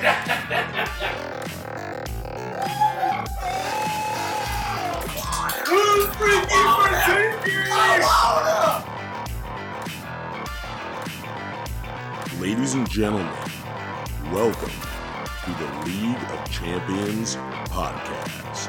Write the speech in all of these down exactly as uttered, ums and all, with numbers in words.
Who's freaking for safety? Ladies and gentlemen, welcome to the League of Champions podcast.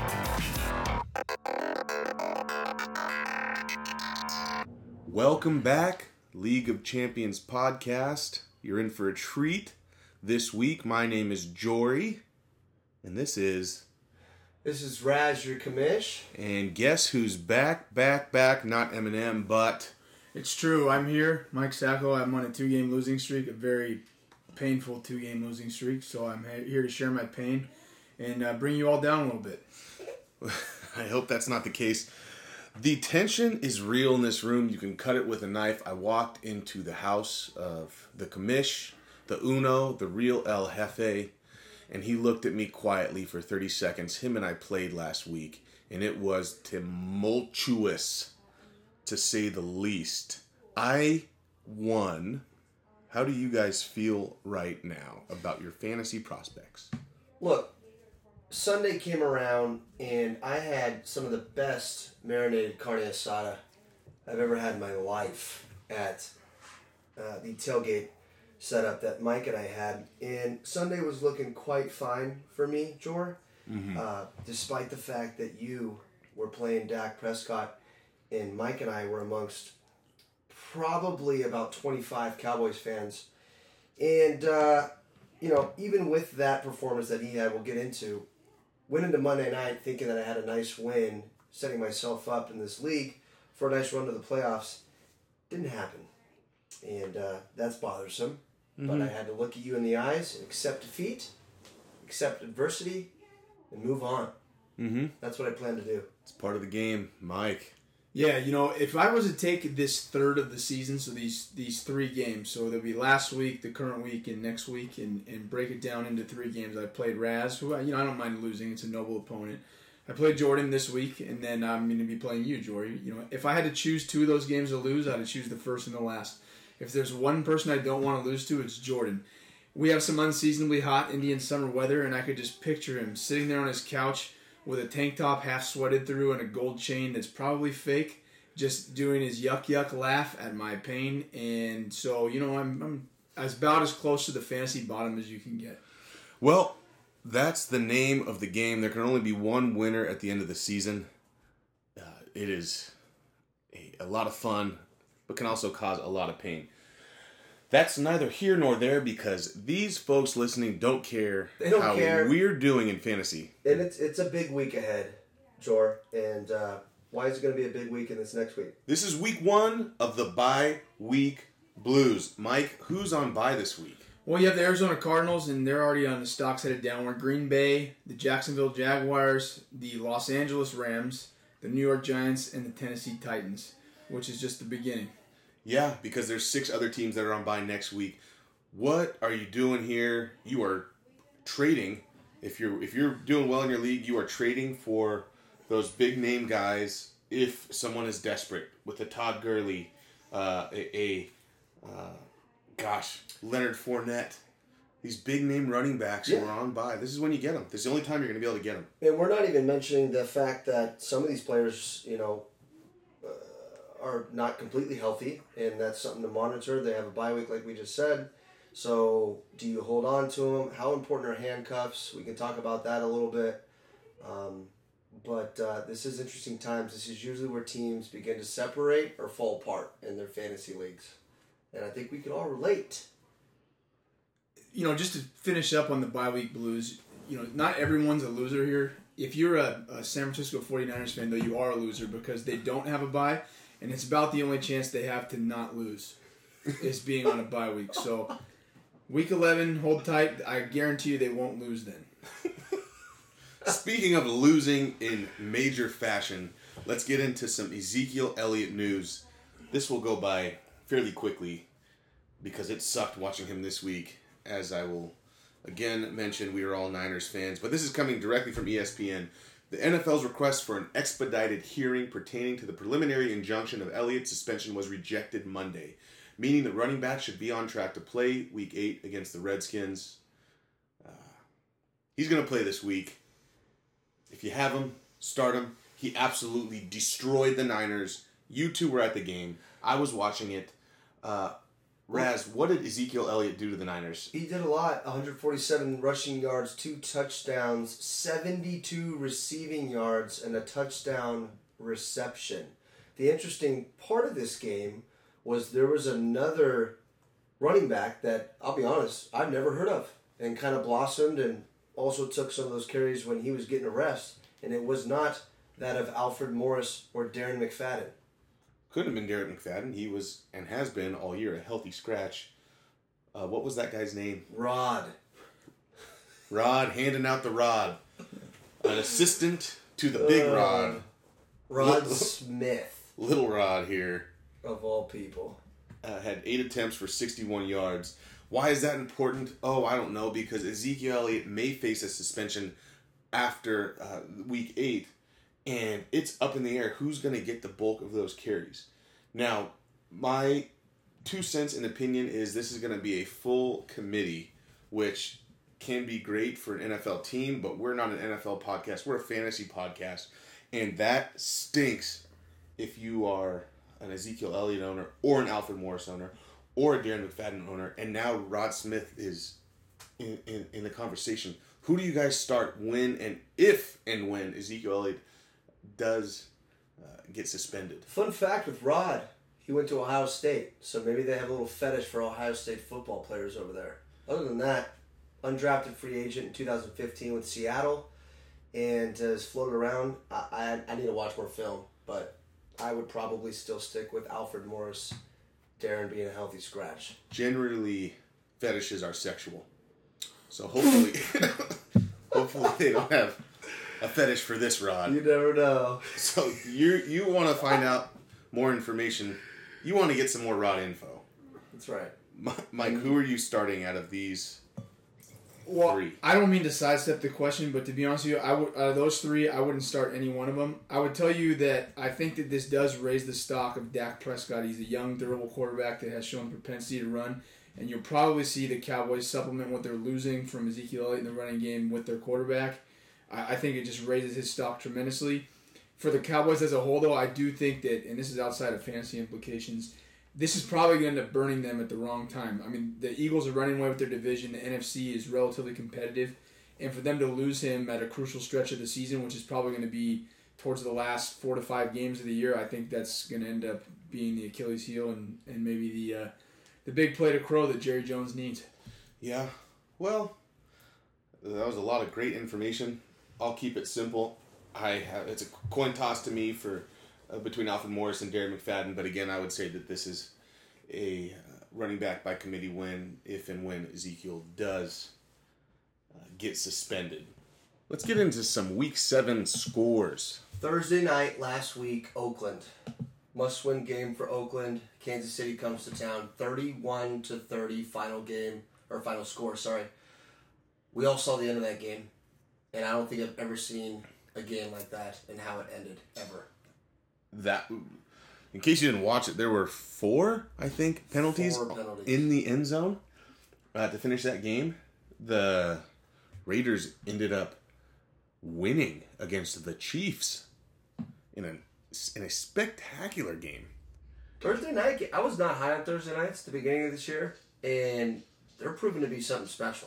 Welcome back, League of Champions podcast. You're in for a treat this week. My name is Jory, and this is... This is Raz, your commish. And guess who's back, back, back? Not Eminem, but... It's true. I'm here, Mike Sacco. I'm on a two-game losing streak, a very painful two-game losing streak. So I'm here to share my pain and uh, bring you all down a little bit. I hope that's not the case. The tension is real in this room. You can cut it with a knife. I walked into the house of the commish, the Uno, the real El Jefe, and he looked at me quietly for thirty seconds. Him and I played last week, and it was tumultuous, to say the least. I won. How do you guys feel right now about your fantasy prospects? Look, Sunday came around, and I had some of the best marinated carne asada I've ever had in my life at uh, the tailgate setup that Mike and I had. And Sunday was looking quite fine for me, Jor, mm-hmm. uh, despite the fact that you were playing Dak Prescott, and Mike and I were amongst probably about twenty-five Cowboys fans. And, uh, you know, even with that performance that he had, we'll get into, went into Monday night thinking that I had a nice win, setting myself up in this league for a nice run to the playoffs. Didn't happen. And uh, that's bothersome. Mm-hmm. But I had to look at you in the eyes and accept defeat, accept adversity, and move on. Mm-hmm. That's what I plan to do. It's part of the game. Mike. Yeah, you know, if I was to take this third of the season, so these these three games, so there'll be last week, the current week, and next week, and, and break it down into three games. I played Raz, who, you know, I don't mind losing. It's a noble opponent. I played Jordan this week, and then I'm going to be playing you, Jory. You know, if I had to choose two of those games to lose, I'd choose the first and the last. If there's one person I don't want to lose to, it's Jordan. We have some unseasonably hot Indian summer weather, and I could just picture him sitting there on his couch with a tank top half sweated through and a gold chain that's probably fake, just doing his yuck yuck laugh at my pain. And so, you know, I'm, I'm as about as close to the fantasy bottom as you can get. Well, that's the name of the game. There can only be one winner at the end of the season. Uh, it is a, a lot of fun, but can also cause a lot of pain. That's neither here nor there because these folks listening don't care they don't how care. we're doing in fantasy. And it's it's a big week ahead, Jor. And uh, why is it going to be a big week in this next week? This is week one of the bye week blues. Mike, who's on bye this week? Well, you have the Arizona Cardinals, and they're already on the stocks headed downward. Green Bay, the Jacksonville Jaguars, the Los Angeles Rams, the New York Giants, and the Tennessee Titans, which is just the beginning. Yeah, because there's six other teams that are on bye next week. What are you doing here? You are trading. If you're if you're doing well in your league, you are trading for those big name guys. If someone is desperate, with a Todd Gurley, uh, a, a uh, gosh, Leonard Fournette, these big name running backs yeah. who are on bye. This is when you get them. This is the only time you're going to be able to get them. And we're not even mentioning the fact that some of these players, you know, are not completely healthy, and that's something to monitor. They have a bye week, like we just said. So, do you hold on to them? How important are handcuffs? We can talk about that a little bit. Um, but uh, this is interesting times. This is usually where teams begin to separate or fall apart in their fantasy leagues. And I think we can all relate. You know, just to finish up on the bye week blues, you know, not everyone's a loser here. If you're a, a San Francisco forty-niners fan, though, you are a loser because they don't have a bye. And it's about the only chance they have to not lose is being on a bye week. So, week eleven, hold tight. I guarantee you they won't lose then. Speaking of losing in major fashion, let's get into some Ezekiel Elliott news. This will go by fairly quickly because it sucked watching him this week. As I will again mention, we are all Niners fans. But this is coming directly from E S P N. The N F L's request for an expedited hearing pertaining to the preliminary injunction of Elliott's suspension was rejected Monday, meaning the running back should be on track to play Week eight against the Redskins. He's going to play this week. If you have him, start him. He absolutely destroyed the Niners. You two were at the game. I was watching it. Uh, Raz, what did Ezekiel Elliott do to the Niners? He did a lot. one hundred forty-seven rushing yards, two touchdowns, seventy-two receiving yards, and a touchdown reception. The interesting part of this game was there was another running back that, I'll be honest, I've never heard of, and kind of blossomed and also took some of those carries when he was getting a rest, and it was not that of Alfred Morris or Darren McFadden. Couldn't have been Darren McFadden. He was, and has been all year, a healthy scratch. Uh, what was that guy's name? Rod. Rod, handing out the rod. An assistant to the big Uh, Rod. Rod Little, Smith, little Rod here. of all people. Uh, had eight attempts for sixty-one yards. Why is that important? Oh, I don't know, because Ezekiel Elliott may face a suspension after uh, week eight, and it's up in the air who's going to get the bulk of those carries. Now, my two cents in opinion is this is going to be a full committee, which can be great for an N F L team, but we're not an N F L podcast. We're a fantasy podcast, and that stinks if you are an Ezekiel Elliott owner or an Alfred Morris owner or a Darren McFadden owner, and now Rod Smith is in, in, in the conversation. Who do you guys start when and if and when Ezekiel Elliott does uh, get suspended? Fun fact with Rod, he went to Ohio State, so maybe they have a little fetish for Ohio State football players over there. Other than that, undrafted free agent in two thousand fifteen with Seattle, and has floated around. I, I, I need to watch more film, but I would probably still stick with Alfred Morris, Darren being a healthy scratch. Generally, fetishes are sexual. So hopefully, hopefully they don't have a fetish for this Rod. You never know. So you you want to find out more information. You want to get some more Rod info. That's right. Mike, who are you starting out of these Well, three? I don't mean to sidestep the question, but to be honest with you, I would out of those three, I wouldn't start any one of them. I would tell you that I think that this does raise the stock of Dak Prescott. He's a young, durable quarterback that has shown propensity to run, and you'll probably see the Cowboys supplement what they're losing from Ezekiel Elliott in the running game with their quarterback. I, I think it just raises his stock tremendously. For the Cowboys as a whole, though, I do think that, and this is outside of fantasy implications, this is probably going to end up burning them at the wrong time. I mean, the Eagles are running away with their division. The N F C is relatively competitive. And for them to lose him at a crucial stretch of the season, which is probably going to be towards the last four to five games of the year, I think that's going to end up being the Achilles heel and, and maybe the uh, the big play to crow that Jerry Jones needs. Yeah, well, that was a lot of great information. I'll keep it simple. I have it's a coin toss to me for uh, between Alfred Morris and Darren McFadden, but again, I would say that this is a uh, running back by committee win if and when Ezekiel does uh, get suspended. Let's get into some Week Seven scores. Thursday night last week, Oakland. Must-win game for Oakland. Kansas City comes to town. thirty-one to thirty final game, or final score, sorry. We all saw the end of that game, and I don't think I've ever seen a game like that and how it ended, ever. That, in case you didn't watch it, there were four, I think, penalties, Four penalties. in the end zone uh, to finish that game. The Raiders ended up winning against the Chiefs in a in a spectacular game. Thursday night, ga- I was not high on Thursday nights at the beginning of this year, and they're proving to be something special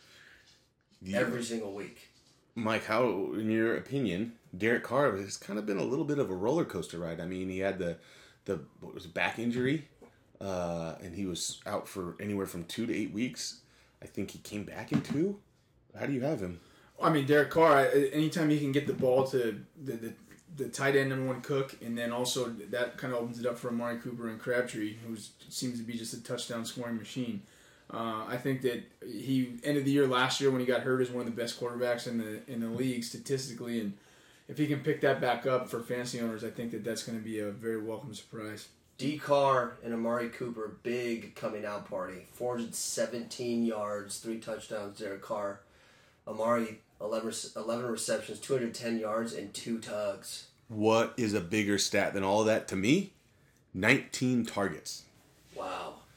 Yeah. every single week. Mike, how, in your opinion, Derek Carr has kind of been a little bit of a roller coaster ride. I mean, he had the the what was it, back injury, uh, and he was out for anywhere from two to eight weeks. I think he came back in two. How do you have him? I mean, Derek Carr, I- anytime he can get the ball to the, the, the tight end number one Cook, and then also that kind of opens it up for Amari Cooper and Crabtree, who seems to be just a touchdown scoring machine. Uh, I think that he ended the year last year when he got hurt as one of the best quarterbacks in the in the league statistically, and if he can pick that back up for fantasy owners, I think that that's going to be a very welcome surprise. D. Carr and Amari Cooper, big coming out party. four hundred seventeen yards, three touchdowns, Derek Carr. Amari, eleven, eleven receptions, two hundred ten yards, and two tugs. What is a bigger stat than all of that to me? nineteen targets. Wow.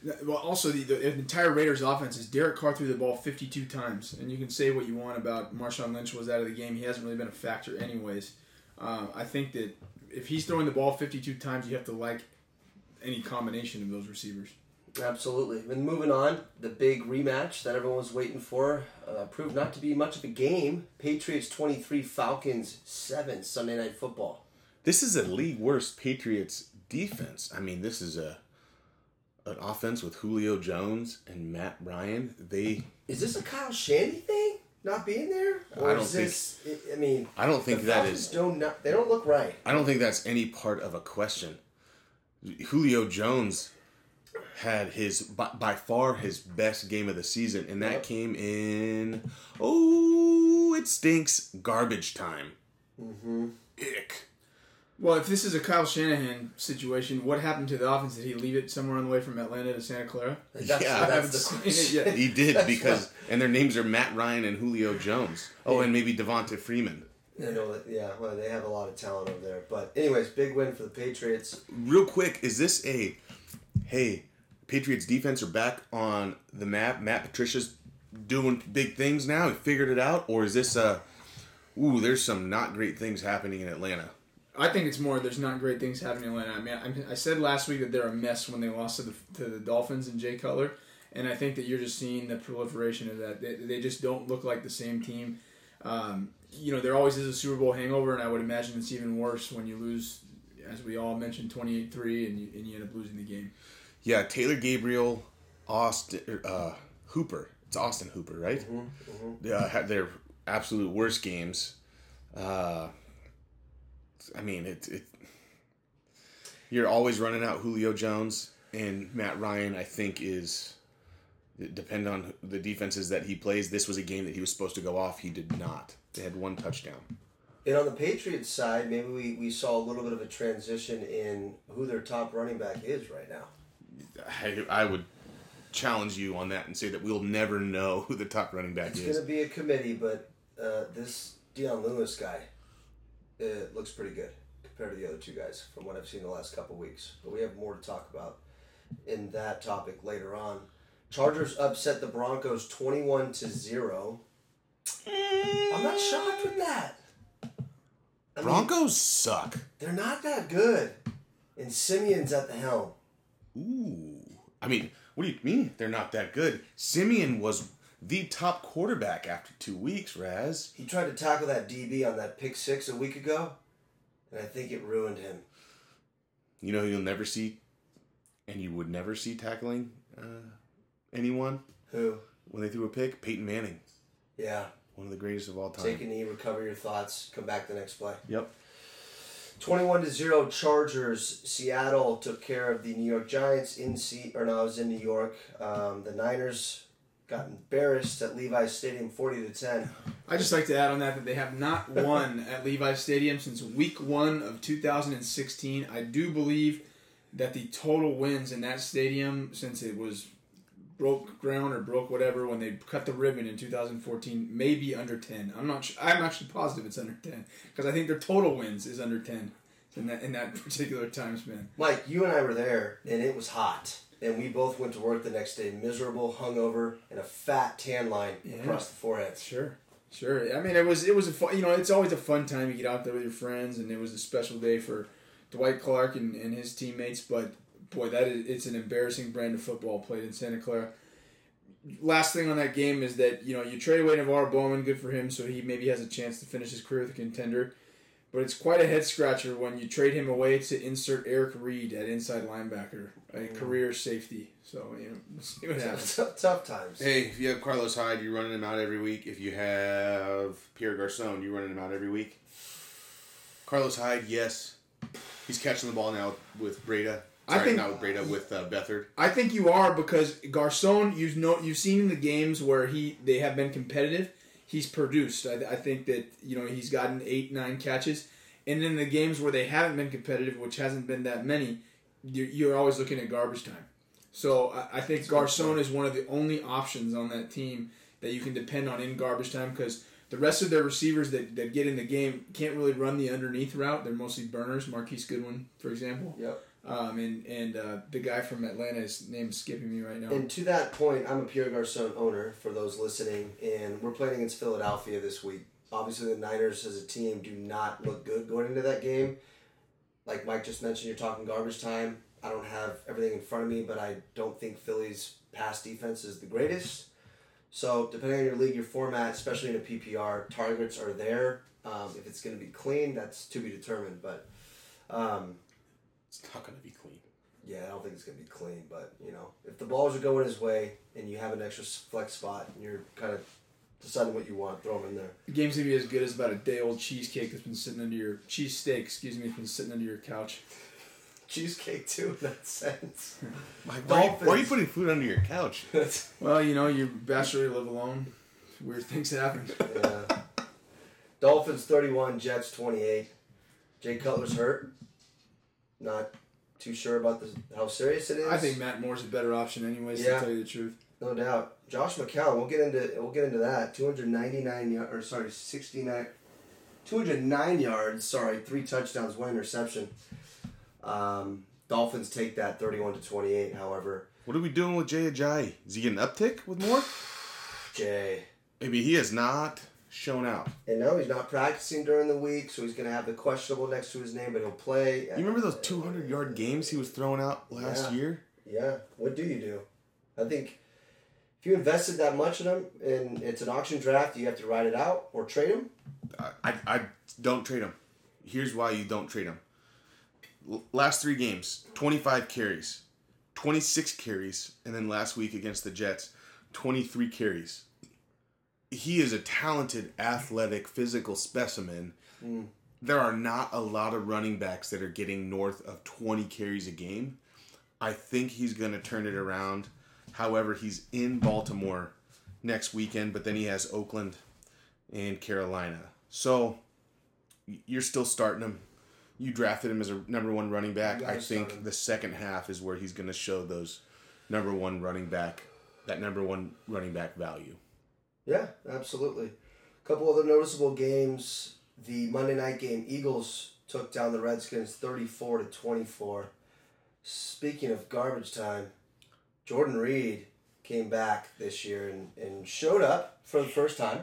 Well, also the, the entire Raiders offense is Derek Carr threw the ball fifty-two times, and you can say what you want about Marshawn Lynch was out of the game. He hasn't really been a factor anyways. Uh, I think that if he's throwing the ball fifty-two times, you have to like any combination of those receivers. Absolutely. And moving on, the big rematch that everyone was waiting for uh, proved not to be much of a game. Patriots twenty-three, Falcons seven, Sunday Night Football. This is a league worst Patriots defense. I mean, this is a an offense with Julio Jones and Matt Ryan. They Is this a Kyle Shandy thing? Not being there? Or I don't is this, think. I mean, I don't think the that Falcons is. Don't not, they don't look right. I don't think that's any part of a question. Julio Jones had his by, by far his best game of the season, and that Yep. came in oh, it stinks garbage time. Mm-hmm. Ick. Well, if this is a Kyle Shanahan situation, what happened to the offense? Did he leave it somewhere on the way from Atlanta to Santa Clara? That's, Yeah. I haven't that's the seen it question. yet. He did That's because, what- and their names are Matt Ryan and Julio Jones. Oh, and maybe Devonta Freeman. I know that, yeah, well, they have a lot of talent over there. But anyways, big win for the Patriots. Real quick, is this a, hey, Patriots defense are back on the map? Matt Patricia's doing big things now. He figured it out, or is this a, ooh, there's some not great things happening in Atlanta? I think it's more there's not great things happening in Atlanta. I mean, I, I said last week that they're a mess when they lost to the to the Dolphins and Jay Cutler, and I think that you're just seeing the proliferation of that. They, they just don't look like the same team. Um, you know, there always is a Super Bowl hangover, and I would imagine it's even worse when you lose, as we all mentioned, twenty-eight three, and you, and you end up losing the game. Yeah, Taylor Gabriel, Austin, uh, Hooper. It's Austin Hooper, right? Mm-hmm, mm-hmm. Yeah, had their absolute worst games. Uh, I mean, it, it. You're always running out Julio Jones and Matt Ryan. I think is depend on the defenses that he plays. This was a game that he was supposed to go off. He did not. They had one touchdown. And on the Patriots side, maybe we, we saw a little bit of a transition in who their top running back is right now. I, I would challenge you on that and say that we'll never know who the top running back It's is. going to be a committee, but uh, this Deion Lewis guy uh, looks pretty good compared to the other two guys from what I've seen the last couple weeks. But we have more to talk about in that topic later on. Chargers upset the Broncos twenty-one to zero. I'm not shocked with that. I mean, Broncos suck. they're not that good. And Simeon's at the helm. Ooh. I mean, what do you mean they're not that good? Simeon was the top quarterback after two weeks, Raz. He tried to tackle that D B on that pick six a week ago, and I think it ruined him. You know who you'll never see, and you would never see tackling uh, anyone Who? when they threw a pick? Peyton Manning. Yeah. One of the greatest of all time. Take a knee, recover your thoughts, come back the next play. Yep. twenty-one to zero Chargers. Seattle took care of the New York Giants in C or no, I was in New York. Um, the Niners got embarrassed at Levi's Stadium forty to ten. I just like to add on that that they have not won at Levi's Stadium since week one of two thousand sixteen. I do believe that the total wins in that stadium since it was broke ground or broke whatever when they cut the ribbon in two thousand fourteen may be under ten. I'm not. Sure, I'm actually positive it's under ten because I think their total wins is under ten in that in that particular time span. Mike, you and I were there, and it was hot. And we both went to work the next day, miserable, hungover, and a fat tan line Yeah. across the forehead. Sure. Sure. I mean, it was it was a fun, you know, it's always a fun time. You get out there with your friends, and it was a special day for Dwight Clark and, and his teammates. But boy, that is it's an embarrassing brand of football played in Santa Clara. Last thing on that game is that you know you trade away Navarro Bowman, good for him, so he maybe has a chance to finish his career with a contender. But it's quite a head scratcher when you trade him away to insert Eric Reed at inside linebacker, a Mm. career safety. So you know, we'll see what happens. Tough, tough times. Hey, if you have Carlos Hyde, you're running him out every week. If you have Pierre Garçon, you're running him out every week. Carlos Hyde, yes. He's catching the ball now with Breda. I Sorry, think- not with Breda, with uh, Beathard. I think you are because Garcon, you've know you've seen in the games where he they have been competitive. He's produced. I, I think that you know he's gotten eight nine catches, and in the games where they haven't been competitive, which hasn't been that many, you're, you're always looking at garbage time. So I, I think Garcon is one of the only options on that team that you can depend on in garbage time because the rest of their receivers that, that get in the game can't really run the underneath route. They're mostly burners. Marquise Goodwin, for example. Yep. Um, and and uh, the guy from Atlanta, his name's skipping me right now. And to that point, I'm a Pierre Garçon owner for those listening, and we're playing against Philadelphia this week. Obviously, the Niners as a team do not look good going into that game. Like Mike just mentioned, you're talking garbage time. I don't have everything in front of me, but I don't think Philly's pass defense is the greatest. So, depending on your league, your format, especially in a P P R, targets are there. Um, if it's going to be clean, that's to be determined. But um, It's not going to be clean. yeah, I don't think it's going to be clean. But, you know, if the balls are going his way and you have an extra flex spot and you're kind of deciding what you want, throw them in there. The game's gonna be as good as about a day old cheesecake that's been sitting under your cheesesteak. Excuse me, that's been sitting under your couch. Cheesecake, too, in that sense. Mike, why, are you, Dolphins. why are you putting food under your couch? Well, you know, you bachelor, you live alone. Weird things happen. Yeah. Dolphins thirty-one, Jets twenty-eight. Jay Cutler's hurt. Not too sure about the, how serious it is. I think Matt Moore's a better option, anyways. Yeah. To tell you the truth. No doubt. Josh McCown, we'll get into we'll get into that. two hundred ninety-nine yards, or sorry, sixty-nine, two hundred nine yards. Sorry, three touchdowns, one interception. Um, Dolphins take that thirty-one to twenty-eight. However, What are we doing with Jay Ajayi? Is he getting an uptick with Moore? Jay, Maybe he has not shown out. and no, he's not practicing during the week, so he's going to have the questionable next to his name, but he'll play. You remember those two hundred yard games he was throwing out last Yeah. year? Yeah. What do you do? I think if you invested that much in him and it's an auction draft, you have to ride it out or trade him. I, I, I don't trade him. Here's why you don't trade him. L- last three games, twenty-five carries, twenty-six carries, and then last week against the Jets, twenty-three carries. He is a talented, athletic, physical specimen. Mm. There are not a lot of running backs that are getting north of twenty carries a game. I think he's going to turn it around. However, he's in Baltimore next weekend, but then he has Oakland and Carolina. So, y- you're still starting him. You drafted him as a number one running back. You I gotta start him. think the second half is where he's going to show those number one running back, that number one running back value. Yeah, absolutely. A couple other noticeable games. The Monday night game, Eagles took down the Redskins thirty-four to twenty-four. Speaking of garbage time, Jordan Reed came back this year and, and showed up for the first time.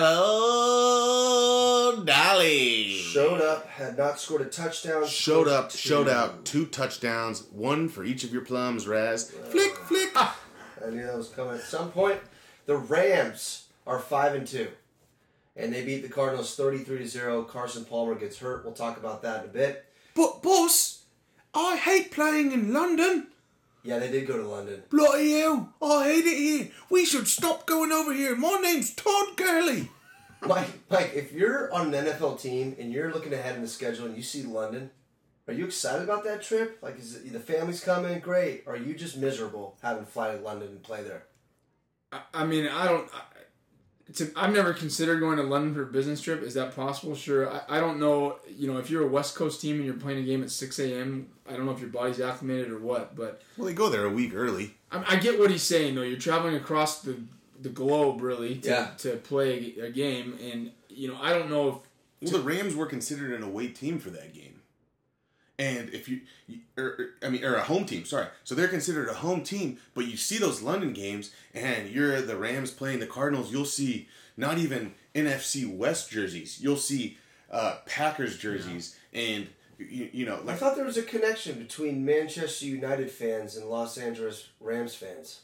Hello, Dolly. Showed up, had not scored a touchdown. Showed scored up, two. showed out, two touchdowns, one for each of your plums, Raz. Flick, flick. I knew that was coming at some point. The Rams are five and two, and they beat the Cardinals thirty-three to zero. Carson Palmer gets hurt. We'll talk about that in a bit. But, boss, I hate playing in London. Yeah, they did go to London. Bloody hell, I hate it here. We should stop going over here. My name's Todd Gurley. Mike, Mike, if you're on an N F L team and you're looking ahead in the schedule and you see London, are you excited about that trip? Like, is it, the family's coming? Great. Or are you just miserable having to fly to London and play there? I, I mean, I don't. I, to, I've never considered going to London for a business trip. Is that possible? Sure. I, I don't know. You know, if you're a West Coast team and you're playing a game at six a.m., I don't know if your body's acclimated or what. But Well, they go there a week early. I, I get what he's saying, though. You're traveling across the the globe, really, to, Yeah. to play a, a game. And, you know, I don't know if. Well, the Rams were considered an away team for that game. And if you, you or, or, I mean, or a home team, sorry. So they're considered a home team, but you see those London games, and you're the Rams playing the Cardinals, you'll see not even N F C West jerseys. You'll see uh, Packers jerseys, and, you, you know, I like, thought there was a connection between Manchester United fans and Los Angeles Rams fans.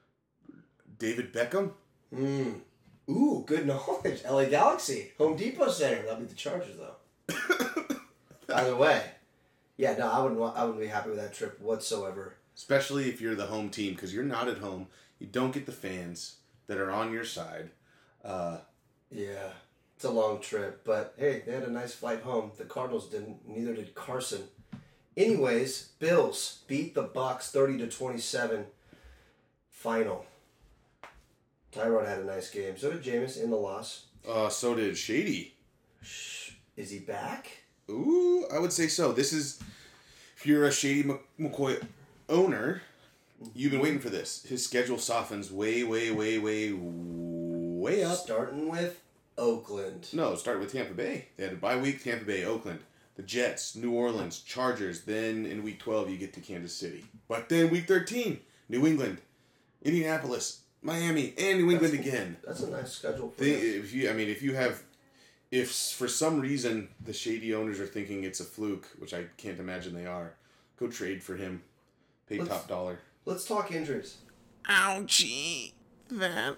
David Beckham. Hmm. Ooh, good knowledge. L A Galaxy. Home Depot Center. That'll be the Chargers, though. Either way. Yeah, no, I wouldn't, wa- I wouldn't be happy with that trip whatsoever. Especially if you're the home team, because you're not at home. You don't get the fans that are on your side. Uh, Yeah, it's a long trip, but hey, they had a nice flight home. The Cardinals didn't, neither did Carson. Anyways, Bills beat the Bucks thirty to twenty-seven. Final. Tyrod had a nice game. So did Jameis in the loss. uh, so did Shady. Shh, is he back? Ooh, I would say so. This is, if you're a Shady Mc- McCoy owner, you've been waiting for this. His schedule softens way, way, way, way, way up. Starting with Oakland. No, start with Tampa Bay. They had a bye week, Tampa Bay, Oakland. the Jets, New Orleans, Chargers. Then in week twelve, you get to Kansas City. But then week thirteen, New England, Indianapolis, Miami, and New England that's, again. That's a nice schedule for they, you. If you, I mean, if you have, if for some reason the shady owners are thinking it's a fluke, which I can't imagine they are, go trade for him, pay Let's, top dollar. Let's talk injuries. Ouchie, that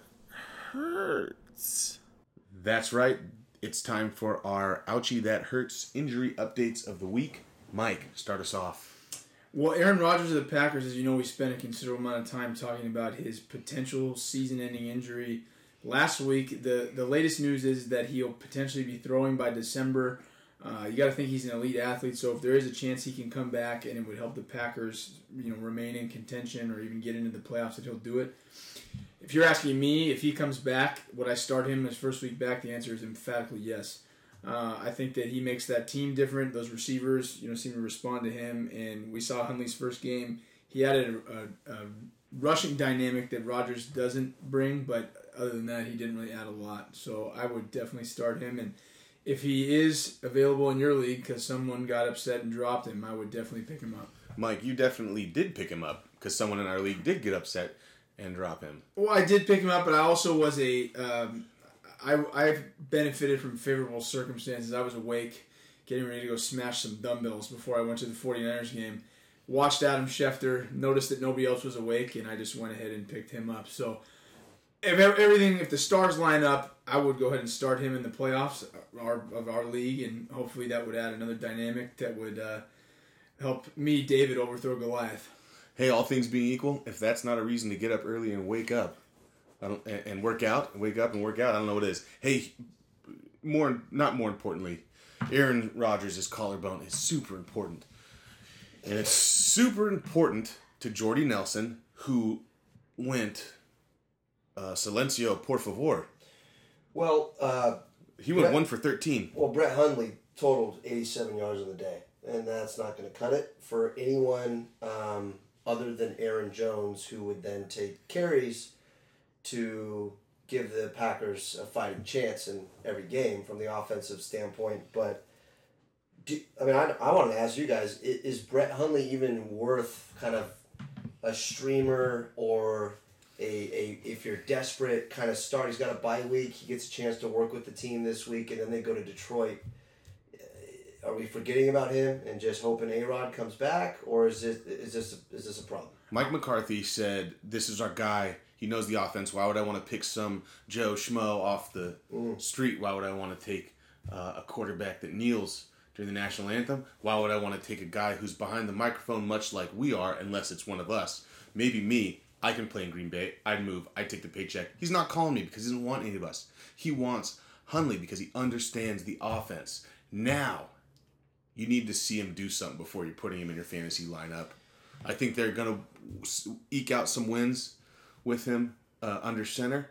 hurts. That's right. It's time for our Ouchie That Hurts injury updates of the week. Mike, start us off. Well, Aaron Rodgers of the Packers, as you know, we spent a considerable amount of time talking about his potential season-ending injury last week. The the latest news is that he'll potentially be throwing by December. Uh, you got to think he's an elite athlete, so if there is a chance he can come back and it would help the Packers, you know, remain in contention or even get into the playoffs, that he'll do it. If you're asking me if he comes back, would I start him his first week back? The answer is emphatically yes. Uh, I think that he makes that team different. Those receivers, you know, seem to respond to him. And we saw Hundley's first game. He added a, a, a rushing dynamic that Rodgers doesn't bring, but other than that, he didn't really add a lot. So I would definitely start him. And if he is available in your league because someone got upset and dropped him, I would definitely pick him up. Mike, you definitely did pick him up because someone in our league did get upset and drop him. Well, I did pick him up, but I also was a um, I I've benefited from favorable circumstances. I was awake, getting ready to go smash some dumbbells before I went to the 49ers game. Watched Adam Schefter, noticed that nobody else was awake, and I just went ahead and picked him up. So if everything, if the stars line up, I would go ahead and start him in the playoffs our, of our league, and hopefully that would add another dynamic that would uh, help me, David, overthrow Goliath. Hey, all things being equal, if that's not a reason to get up early and wake up, I don't, and, and work out, wake up and work out, I don't know what it is. Hey, more not more importantly, Aaron Rodgers' collarbone is super important, and it's super important to Jordy Nelson, who went uh, silencio por favor. Well, uh, he went Brett, one for thirteen. Well, Brett Hundley totaled eighty-seven yards in the day, and that's not going to cut it for anyone um, other than Aaron Jones, who would then take carries to give the Packers a fighting chance in every game from the offensive standpoint. But, do, I mean, I, I want to ask you guys, is, is Brett Hundley even worth kind of a streamer or a, a if you're desperate kind of start? He's got a bye week. He gets a chance to work with the team this week, and then they go to Detroit. Are we forgetting about him and just hoping A-Rod comes back, or is this, is this, is this a problem? Mike McCarthy said, this is our guy. He knows the offense. Why would I want to pick some Joe Schmo off the mm. street? Why would I want to take uh, a quarterback that kneels during the national anthem? Why would I want to take a guy who's behind the microphone much like we are, unless it's one of us? Maybe me. I can play in Green Bay. I'd move. I'd take the paycheck. He's not calling me because he doesn't want any of us. He wants Hundley because he understands the offense. Now, you need to see him do something before you're putting him in your fantasy lineup. I think they're going to eke out some wins with him uh, under center.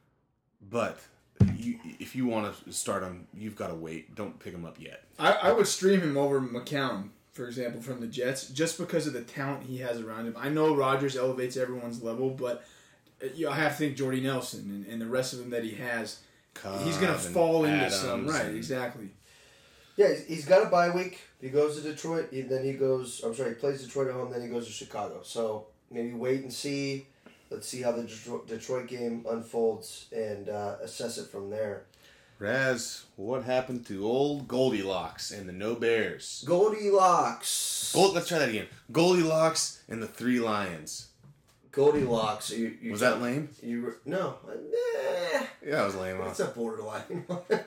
But you, if you want to start him, you've got to wait. Don't pick him up yet. I, I would stream him over McCown, for example, from the Jets, just because of the talent he has around him. I know Rodgers elevates everyone's level, but you know, I have to think Jordy Nelson and, and the rest of them that he has, Cobb he's going to fall into some. Right, exactly. Yeah, he's, he's got a bye week. He goes to Detroit, he, then he goes, I'm sorry, he plays Detroit at home, then he goes to Chicago. So maybe wait and see. Let's see how the Detroit, Detroit game unfolds and uh, assess it from there. Raz, what happened to old Goldilocks and the No Bears? Goldilocks. Gold, let's try that again. Goldilocks and the Three Lions. Goldilocks. You, you was talk, that lame? You were, no. Nah. Yeah, it was lame. Huh? It's a borderline.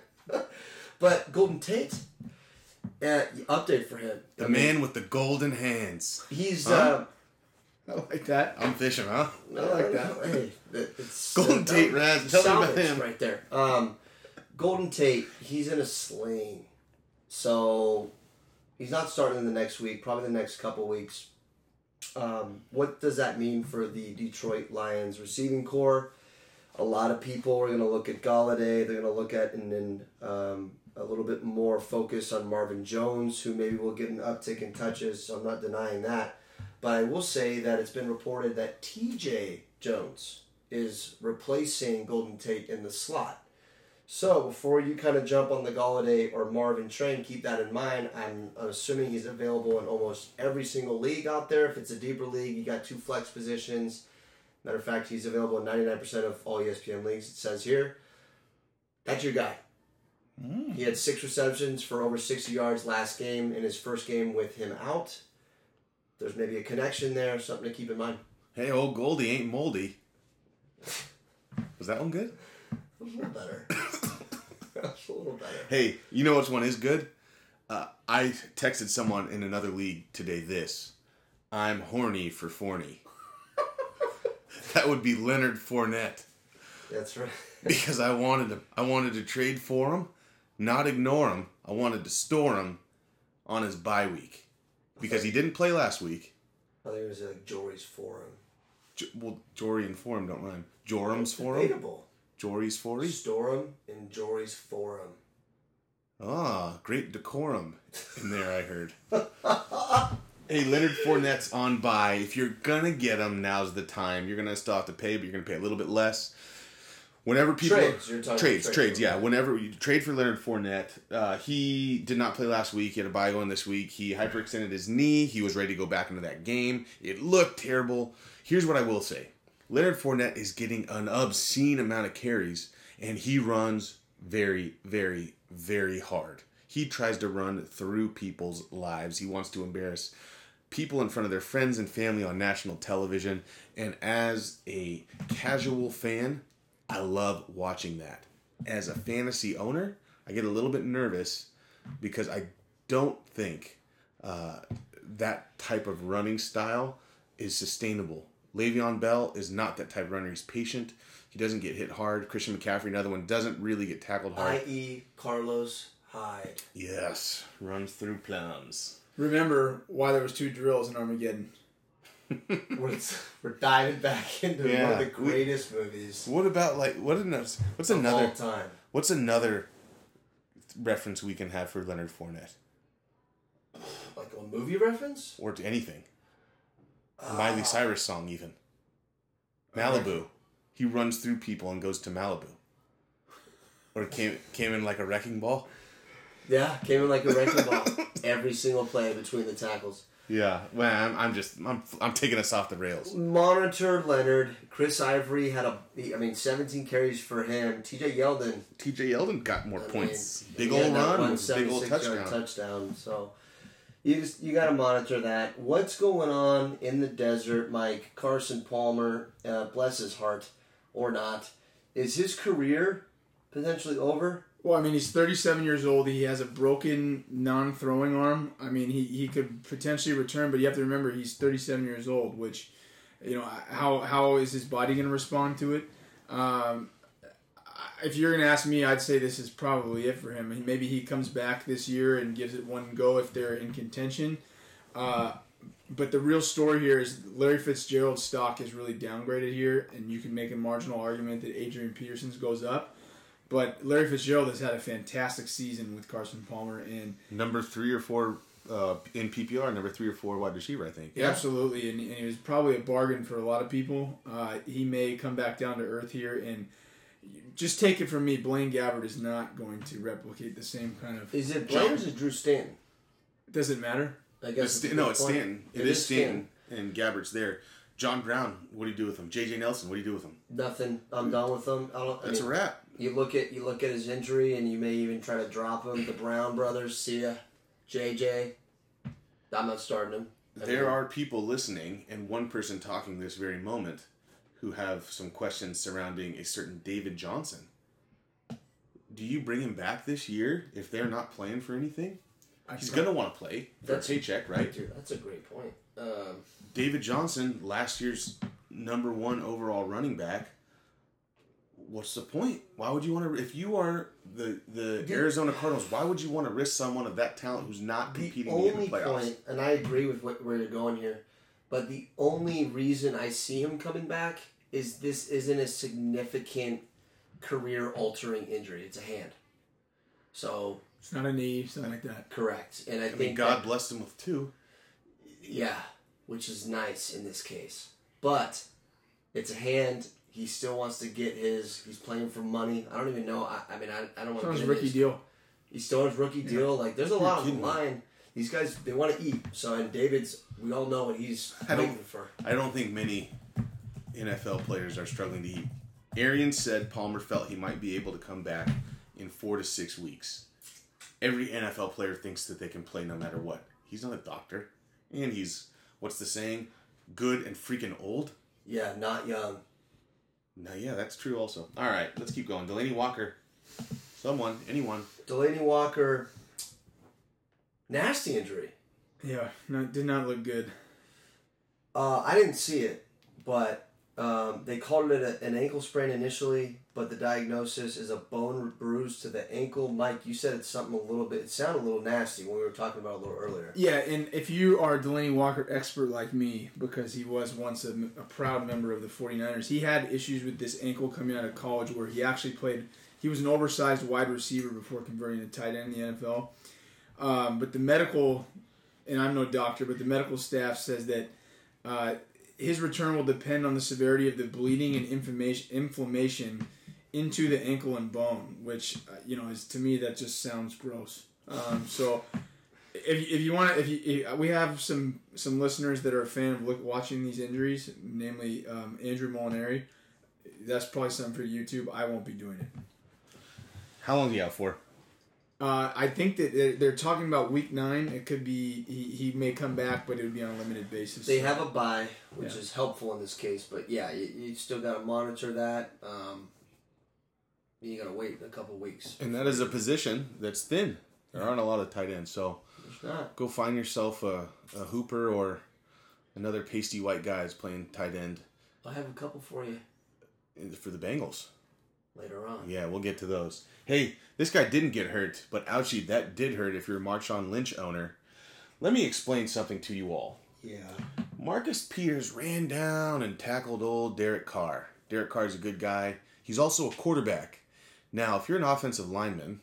But Golden Tate, uh, update for him. The I man mean, with the golden hands. He's... Huh? Uh, I like that. I'm fishing, huh? I like that. Hey, it's, Golden uh, Tate, Raz. Tell me about him. Right there. Um, Golden Tate, he's in a sling. So, he's not starting in the next week, probably the next couple weeks. Um, what does that mean for the Detroit Lions receiving core? A lot of people are going to look at Galladay. They're going to look at and then um, a little bit more focus on Marvin Jones, who maybe will get an uptick in touches. So I'm not denying that. But I will say that it's been reported that T J Jones is replacing Golden Tate in the slot. So before you kind of jump on the Galladay or Marvin train, keep that in mind. I'm, I'm assuming he's available in almost every single league out there. If it's a deeper league, you got two flex positions. Matter of fact, he's available in ninety-nine percent of all E S P N leagues, it says here. That's your guy. Mm. He had six receptions for over sixty yards last game in his first game with him out. There's maybe a connection there, something to keep in mind. Hey, old Goldie ain't moldy. Was that one good? A little better. That's a little better. Hey, you know which one is good? Uh, I texted someone in another league today this. I'm horny for Forney. That would be Leonard Fournette. That's right. Because I wanted to, I wanted to trade for him, not ignore him. I wanted to store him on his bye week. Because he didn't play last week. I think it was like Jory's Forum. J- well, Jory and Forum don't rhyme. Jorum's Forum? Debatable. Jory's Forum? Store him in Jory's Forum. Ah, great decorum in there, I heard. Hey, Leonard Fournette's on bye. If you're going to get him, now's the time. You're going to still have to pay, but you're going to pay a little bit less. Whenever people trades, you're talking trades, trades, trades, yeah. Whenever you trade for Leonard Fournette, uh, he did not play last week. He had a bye going this week. He hyperextended his knee. He was ready to go back into that game. It looked terrible. Here's what I will say: Leonard Fournette is getting an obscene amount of carries, and he runs very, very, very hard. He tries to run through people's lives. He wants to embarrass people in front of their friends and family on national television. And as a casual fan, I love watching that. As a fantasy owner, I get a little bit nervous because I don't think uh, that type of running style is sustainable. Le'Veon Bell is not that type of runner. He's patient. He doesn't get hit hard. Christian McCaffrey, another one, doesn't really get tackled hard. that is. Carlos Hyde. Yes, runs through plums. Remember why there was two drills in Armageddon. we're, we're diving back into Yeah, one of the greatest we, movies. What about like what another? What's of another all time? What's another reference we can have for Leonard Fournette? Like a movie reference? Or to anything. Uh, Miley Cyrus song even. Malibu. He runs through people and goes to Malibu. Or came came in like a wrecking ball. Yeah, came in like a wrecking ball. Every single play between the tackles. Yeah, well, I'm, I'm just I'm I'm taking us off the rails. Monitor Leonard. Chris Ivory had a, I mean, seventeen carries for him. T J Yeldon. T J Yeldon got more I points. mean, big he old had that run, one with big old seventy-six yard touchdown. touchdown. So you just you got to monitor that. What's going on in the desert, Mike? Carson Palmer, uh, bless his heart, or not, is his career potentially over? Well, I mean, he's thirty-seven years old. He has a broken non-throwing arm. I mean, he, he could potentially return, but you have to remember he's thirty-seven years old, which, you know, how how is his body going to respond to it? Um, if you're going to ask me, I'd say this is probably it for him. Maybe he comes back this year and gives it one go if they're in contention. Uh, but the real story here is Larry Fitzgerald's stock is really downgraded here, and you can make a marginal argument that Adrian Peterson's goes up. But Larry Fitzgerald has had a fantastic season with Carson Palmer, and Number three or four uh, in P P R, number three or four wide receiver, I think. yeah. absolutely, and, and he was probably a bargain for a lot of people. Uh, he may come back down to earth here, and just take it from me, Blaine Gabbert is not going to replicate the same kind of. Is it Blaine or is it Drew Stanton? Does it matter? I guess It's, it's a no, good it's point. Stanton. It it is is Stanton, and Gabbert's there. John Brown, what do you do with him? J J Nelson, what do you do with him? Nothing. I'm done with him. I don't. I That's mean, a wrap. You look at you look at his injury, and you may even try to drop him. The Brown brothers, see ya, J J. I'm not starting him. I There mean, are people listening, and one person talking this very moment, who have some questions surrounding a certain David Johnson. Do you bring him back this year if they're not playing for anything? He's going to want to play for That's- a paycheck, right? Dude, that's a great point. Um, David Johnson, last year's number one overall running back. What's the point? Why would you want to? If you are the the The- Arizona Cardinals, why would you want to risk someone of that talent who's not the competing only in the playoffs? point, and I agree with what, where you're going here, but the only reason I see him coming back is this isn't a significant career-altering injury. It's a hand. So It's not a knee, something like that. correct, and I, I think mean, God that- blessed him with two. yeah, which is nice in this case, but it's a hand. He still wants to get his. He's playing for money. I don't even know. I, I mean, I, I don't want to. Still get his into rookie his, deal. He's still on his rookie Yeah. deal. Like, there's a You're lot on kidding the me. line. These guys, they want to eat. So, and David's, we all know what he's I don't- waiting for. I don't think many N F L players are struggling to eat. Arians said Palmer felt he might be able to come back in four to six weeks. Every N F L player thinks that they can play no matter what. He's not a doctor. And he's, what's the saying? Good and freaking old? Yeah, not young. No, yeah, that's true also. All right, let's keep going. Delaney Walker. Someone, anyone. Delaney Walker, nasty injury. Yeah, no, did not look good. Uh, I didn't see it, but um, they called it a, an ankle sprain initially, but the diagnosis is a bone bruise to the ankle. Mike, you said it's something a little bit, it sounded a little nasty when we were talking about it a little earlier. Yeah, and if you are a Delaney Walker expert like me, because he was once a, a proud member of the 49ers, he had issues with this ankle coming out of college where he actually played, he was an oversized wide receiver before converting to tight end in the N F L. Um, but the medical, and I'm no doctor, but the medical staff says that uh, his return will depend on the severity of the bleeding and inflammation, inflammation into the ankle and bone, which, uh, you know, is to me, that just sounds gross. Um, so if, if you want to, if, you, if we have some some listeners that are a fan of look, watching these injuries, namely um, Andrew Molinari, that's probably something for YouTube. I won't be doing it. How long are you out for? Uh, I think that they're, they're talking about week nine. It could be he, he may come back, but it would be on a limited basis. They have a bye, which Yeah. is helpful in this case, but yeah, you, you still got to monitor that. Um, you got to wait a couple weeks. And that is a position that's thin. There aren't a lot of tight ends, so There's not. go find yourself a, a Hooper or another pasty white guy who's playing tight end I have a couple for you for the Bengals. later on. Yeah, we'll get to those. Hey, this guy didn't get hurt, but ouchie, that did hurt if you're a Marshawn Lynch owner. Let me explain something to you all. Yeah. Marcus Peters ran down and tackled old Derek Carr. Derek Carr is a good guy. He's also a quarterback. Now, if you're an offensive lineman,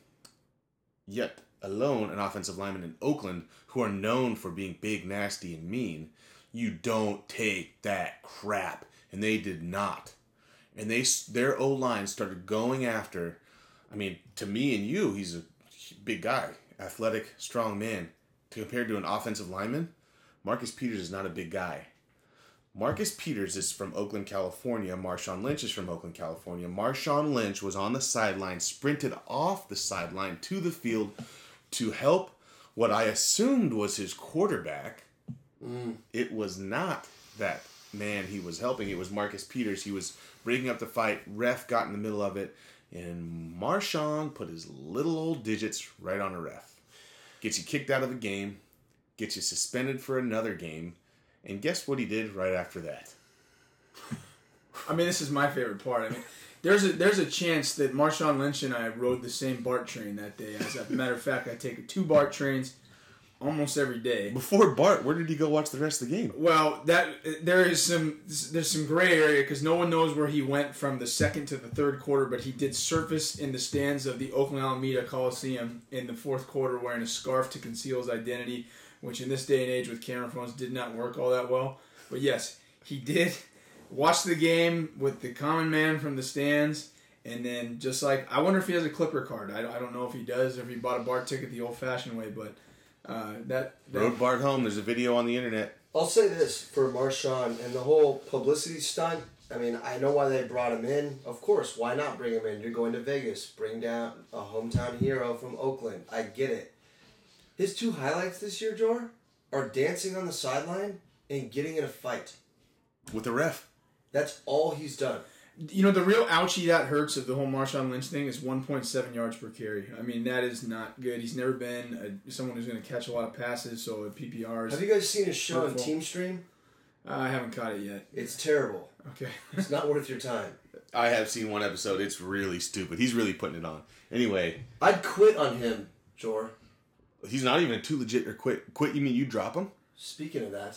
yet alone an offensive lineman in Oakland who are known for being big, nasty, and mean, you don't take that crap. And they did not. And they their O-line started going after, I mean, to me and you, he's a big guy, athletic, strong man. Compared to an offensive lineman, Marcus Peters is not a big guy. Marcus Peters is from Oakland, California. Marshawn Lynch is from Oakland, California. Marshawn Lynch was on the sideline, sprinted off the sideline to the field to help what I assumed was his quarterback. Mm. It was not that man he was helping. It was Marcus Peters. He was breaking up the fight. Ref got in the middle of it. And Marshawn put his little old digits right on a ref. Gets you kicked out of a game. Gets you suspended for another game. And guess what he did right after that? I mean, this is my favorite part. I mean, there's a there's a chance that Marshawn Lynch and I rode the same BART train that day. As a matter of fact, I take two BART trains almost every day. Before Bart, where did he go watch the rest of the game? Well, that there is some there's some gray area because no one knows where he went from the second to the third quarter, but he did surface in the stands of the Oakland Alameda Coliseum in the fourth quarter wearing a scarf to conceal his identity, which in this day and age with camera phones did not work all that well. But yes, he did watch the game with the common man from the stands, and then just like, I wonder if he has a Clipper card. I, I don't know if he does or if he bought a BART ticket the old-fashioned way, but uh, that, that Rode Bart home. There's a video on the internet. I'll say this for Marshawn and the whole publicity stunt. I mean, I know why they brought him in. Of course, why not bring him in? You're going to Vegas. Bring down a hometown hero from Oakland. I get it. His two highlights this year, Jor, are dancing on the sideline and getting in a fight. With the ref. That's all he's done. You know, the real ouchie that hurts of the whole Marshawn Lynch thing is one point seven yards per carry. I mean, that is not good. He's never been a, someone who's going to catch a lot of passes, so P P Rs. Have you guys seen his show on Hurtful. Team Stream? Uh, I haven't caught it yet. It's terrible. Okay. It's not worth your time. I have seen one episode. It's really stupid. He's really putting it on. Anyway, I'd quit on him, Jor. he's not even too legit or quit. Quit, you mean you drop him? Speaking of that,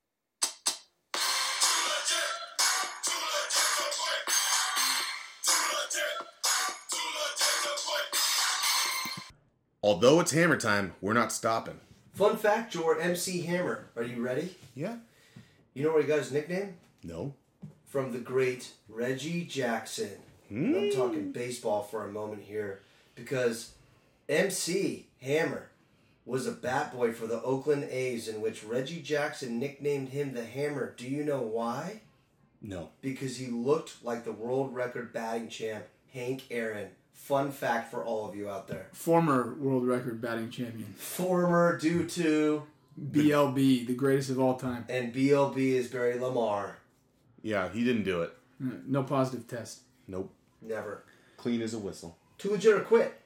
Although it's hammer time, we're not stopping. fun fact, Jor, M C Hammer. Are you ready? Yeah? You know where he got his nickname? No? from the great Reggie Jackson. Mm. I'm talking baseball for a moment here because M C Hammer was a bat boy for the Oakland A's in which Reggie Jackson nicknamed him the Hammer. Do you know why? No. Because he looked like the world record batting champ, Hank Aaron. Fun fact for all of you out there. Former world record batting champion. Former due to... B L B, the greatest of all time. And B L B is Barry Lamar. Yeah, he didn't do it. No positive test. Nope. Never. Clean as a whistle. Too legit or quit.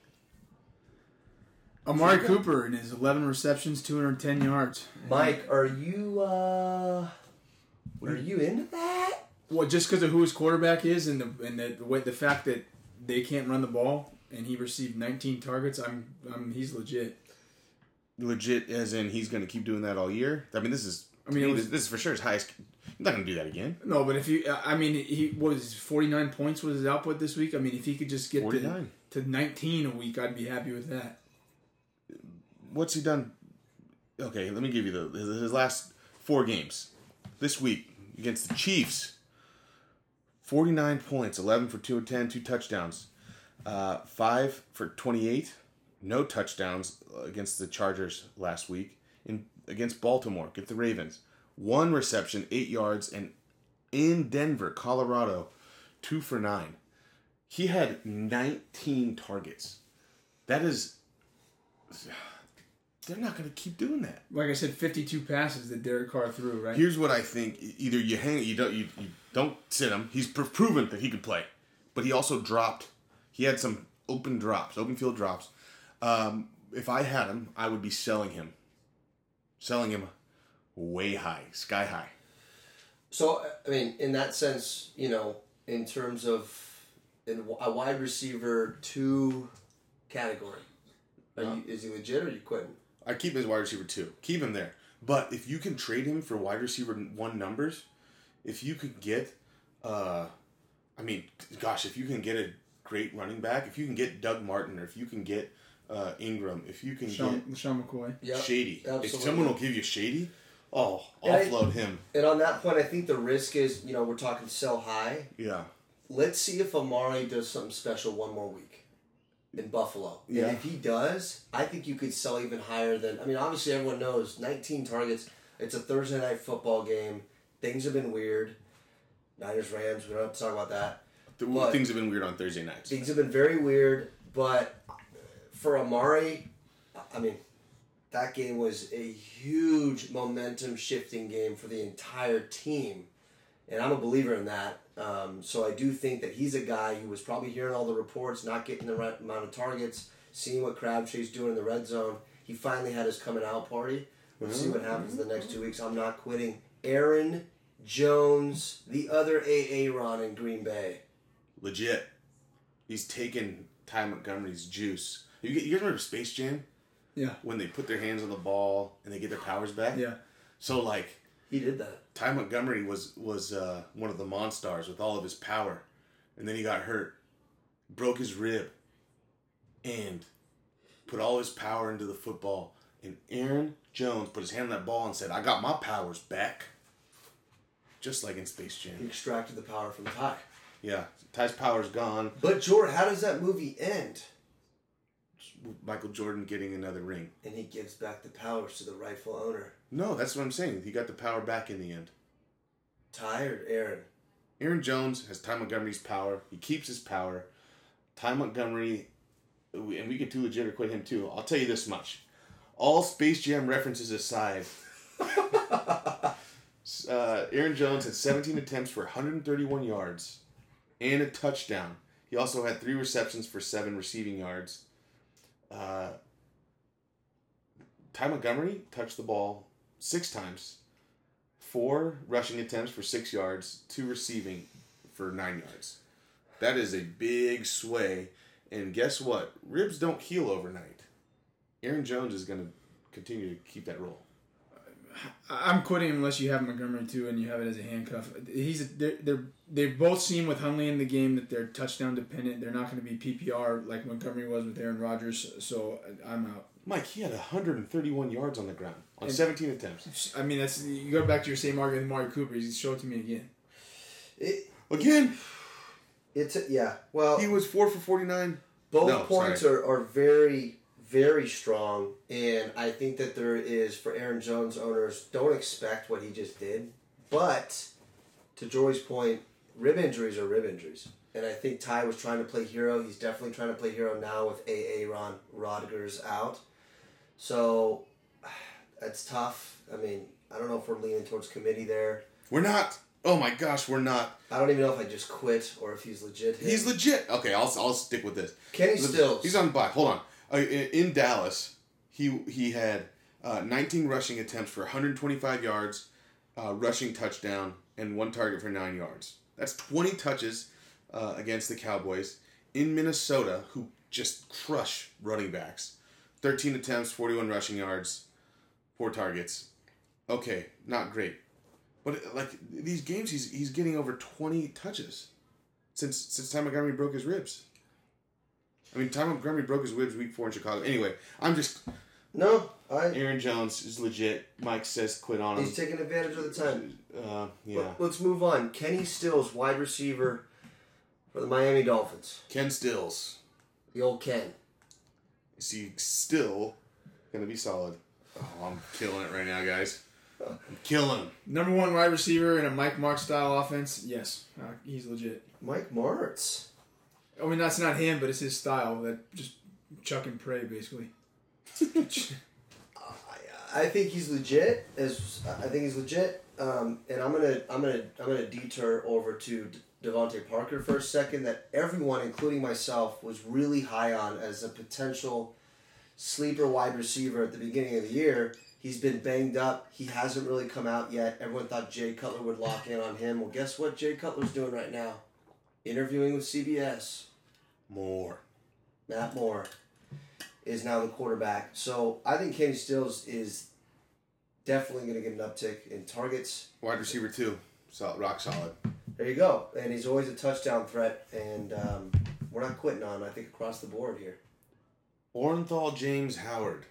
Amari Cooper in his eleven receptions, two hundred ten yards. Mike, are you, uh... Are you into that? Well, just because of who his quarterback is and the and the, the way the fact that they can't run the ball and he received nineteen targets, I'm I'm he's legit. Legit, as in he's going to keep doing that all year. I mean, this is. I mean, was, this is for sure his highest. He's not going to do that again. No, but if you, I mean, he was forty-nine points was his output this week. I mean, if he could just get to, to nineteen a week, I'd be happy with that. What's he done? Okay, let me give you the his, his last four games. This week against the Chiefs, forty-nine points, eleven for two ten, two touchdowns, uh, five for twenty-eight. No touchdowns against the Chargers last week. In against Baltimore, against the Ravens. One reception, eight yards, and in Denver, Colorado, two for nine. He had nineteen targets. That is... They're not going to keep doing that. Like I said, fifty-two passes that Derek Carr threw, right? Here's what I think. Either you hang... You don't, you, you don't sit him. He's proven that he could play. But he also dropped... He had some open drops, open field drops. Um, if I had him, I would be selling him. Selling him way high, sky high. So, I mean, in that sense, you know, in terms of in a wide receiver two category, are you, is he legit or are you quitting? I keep him as wide receiver two. Keep him there. But if you can trade him for wide receiver one numbers, if you could get, uh, I mean, gosh, if you can get a great running back, if you can get Doug Martin, or if you can get Uh, Ingram, if you can Sean, get Sean McCoy. Yep, Shady. absolutely. If someone will give you Shady, oh, And I- offload him. And on that point, I think the risk is, you know, we're talking sell high. Yeah. Let's see if Amari does something special one more week in Buffalo. Yeah. And if he does, I think you could sell even higher than... I mean, obviously everyone knows nineteen targets. It's a Thursday night football game. Things have been weird. Niners, Rams, we don't have to talk about that. The, But- things have been weird on Thursday nights. Things have been very weird, but for Amari, I mean, that game was a huge momentum-shifting game for the entire team, and I'm a believer in that. Um, so I do think that he's a guy who was probably hearing all the reports, not getting the right amount of targets, seeing what Crabtree's doing in the red zone. He finally had his coming-out party. We'll see what happens in the next two weeks. I'm not quitting. Aaron Jones, the other A A. Ron in Green Bay. Legit. He's taken Ty Montgomery's juice. You, you guys remember Space Jam? Yeah. When they put their hands on the ball and they get their powers back? Yeah. So, like, He did that. Ty Montgomery was, was uh, one of the Monstars with all of his power. And then he got hurt. Broke his rib. And put all his power into the football. And Aaron Jones put his hand on that ball and said, I got my powers back. Just like in Space He Jam. extracted the power from Ty. Yeah. Ty's power's gone. But, Jordan, how does that movie end? Michael Jordan getting another ring. And he gives back the powers to the rightful owner. No, that's what I'm saying. He got the power back in the end. Ty or Aaron? Aaron Jones has Ty Montgomery's power. He keeps his power. Ty Montgomery, and we get too legit or quit him too. I'll tell you this much. All Space Jam references aside, uh, Aaron Jones had seventeen attempts for one hundred thirty-one yards and a touchdown. He also had three receptions for seven receiving yards. Uh, Ty Montgomery touched the ball six times. Four rushing attempts for six yards, two receiving for nine yards. That is a big sway. And guess what? Ribs don't heal overnight. Aaron Jones is going to continue to keep that role. I'm quitting unless you have Montgomery too, and you have it as a handcuff. He's they're, they're they both seem with Hundley in the game that they're touchdown dependent. They're not going to be P P R like Montgomery was with Aaron Rodgers. So I'm out. Mike, he had one hundred thirty-one yards on the ground on And- seventeen attempts. I mean, that's you go back to your same argument with Amari Cooper. He's show it to me again. It, Again, it's a, yeah. Well, he was four for forty-nine. both No, points are, are very, very strong, and I think that there is, for Aaron Jones owners, don't expect what he just did. But, to Joey's point, rib injuries are rib injuries. And I think Ty was trying to play hero. He's definitely trying to play hero now with A A. Ron Rodgers out. So, that's tough. I mean, I don't know if we're leaning towards committee there. We're not. Oh my gosh, we're not. I don't even know if I just quit or if he's legit. Him. He's legit. Okay, I'll I'll stick with this. Kenny Stills. He's on bye. Hold on. Uh, in, in Dallas, he he had uh, nineteen rushing attempts for one hundred twenty-five yards, uh, rushing touchdown, and one target for nine yards. That's twenty touches uh, against the Cowboys. In Minnesota, who just crush running backs. thirteen attempts, forty-one rushing yards, four targets. Okay, not great. But like these games, he's he's getting over twenty touches since since Ty Montgomery broke his ribs. I mean, Ty Montgomery broke his ribs week four in Chicago. Anyway, I'm just no. I. Aaron Jones is legit. Mike says quit on him. He's taking advantage of the time. Uh, yeah. But let's move on. Kenny Stills, wide receiver for the Miami Dolphins. Ken Stills. The old Ken. Is he still gonna be solid? Oh, I'm killing it right now, guys. I'm killing him. Number one wide receiver in a Mike Martz style offense. Yes, uh, he's legit. Mike Martz. I mean, that's not him, but it's his style. That just chuck and pray, basically. I think he's legit. As I think he's legit. Um, and I'm gonna I'm gonna I'm gonna detour over to Devontae Parker for a second. That everyone, including myself, was really high on as a potential sleeper wide receiver at the beginning of the year. He's been banged up. He hasn't really come out yet. Everyone thought Jay Cutler would lock in on him. Well, guess what Jay Cutler's doing right now? Interviewing with C B S. More. Matt Moore is now the quarterback. So I think Kenny Stills is definitely going to get an uptick in targets. Wide receiver two. Solid, rock solid. There you go. And he's always a touchdown threat. And um, we're not quitting on him, I think, across the board here. Orenthal James Howard.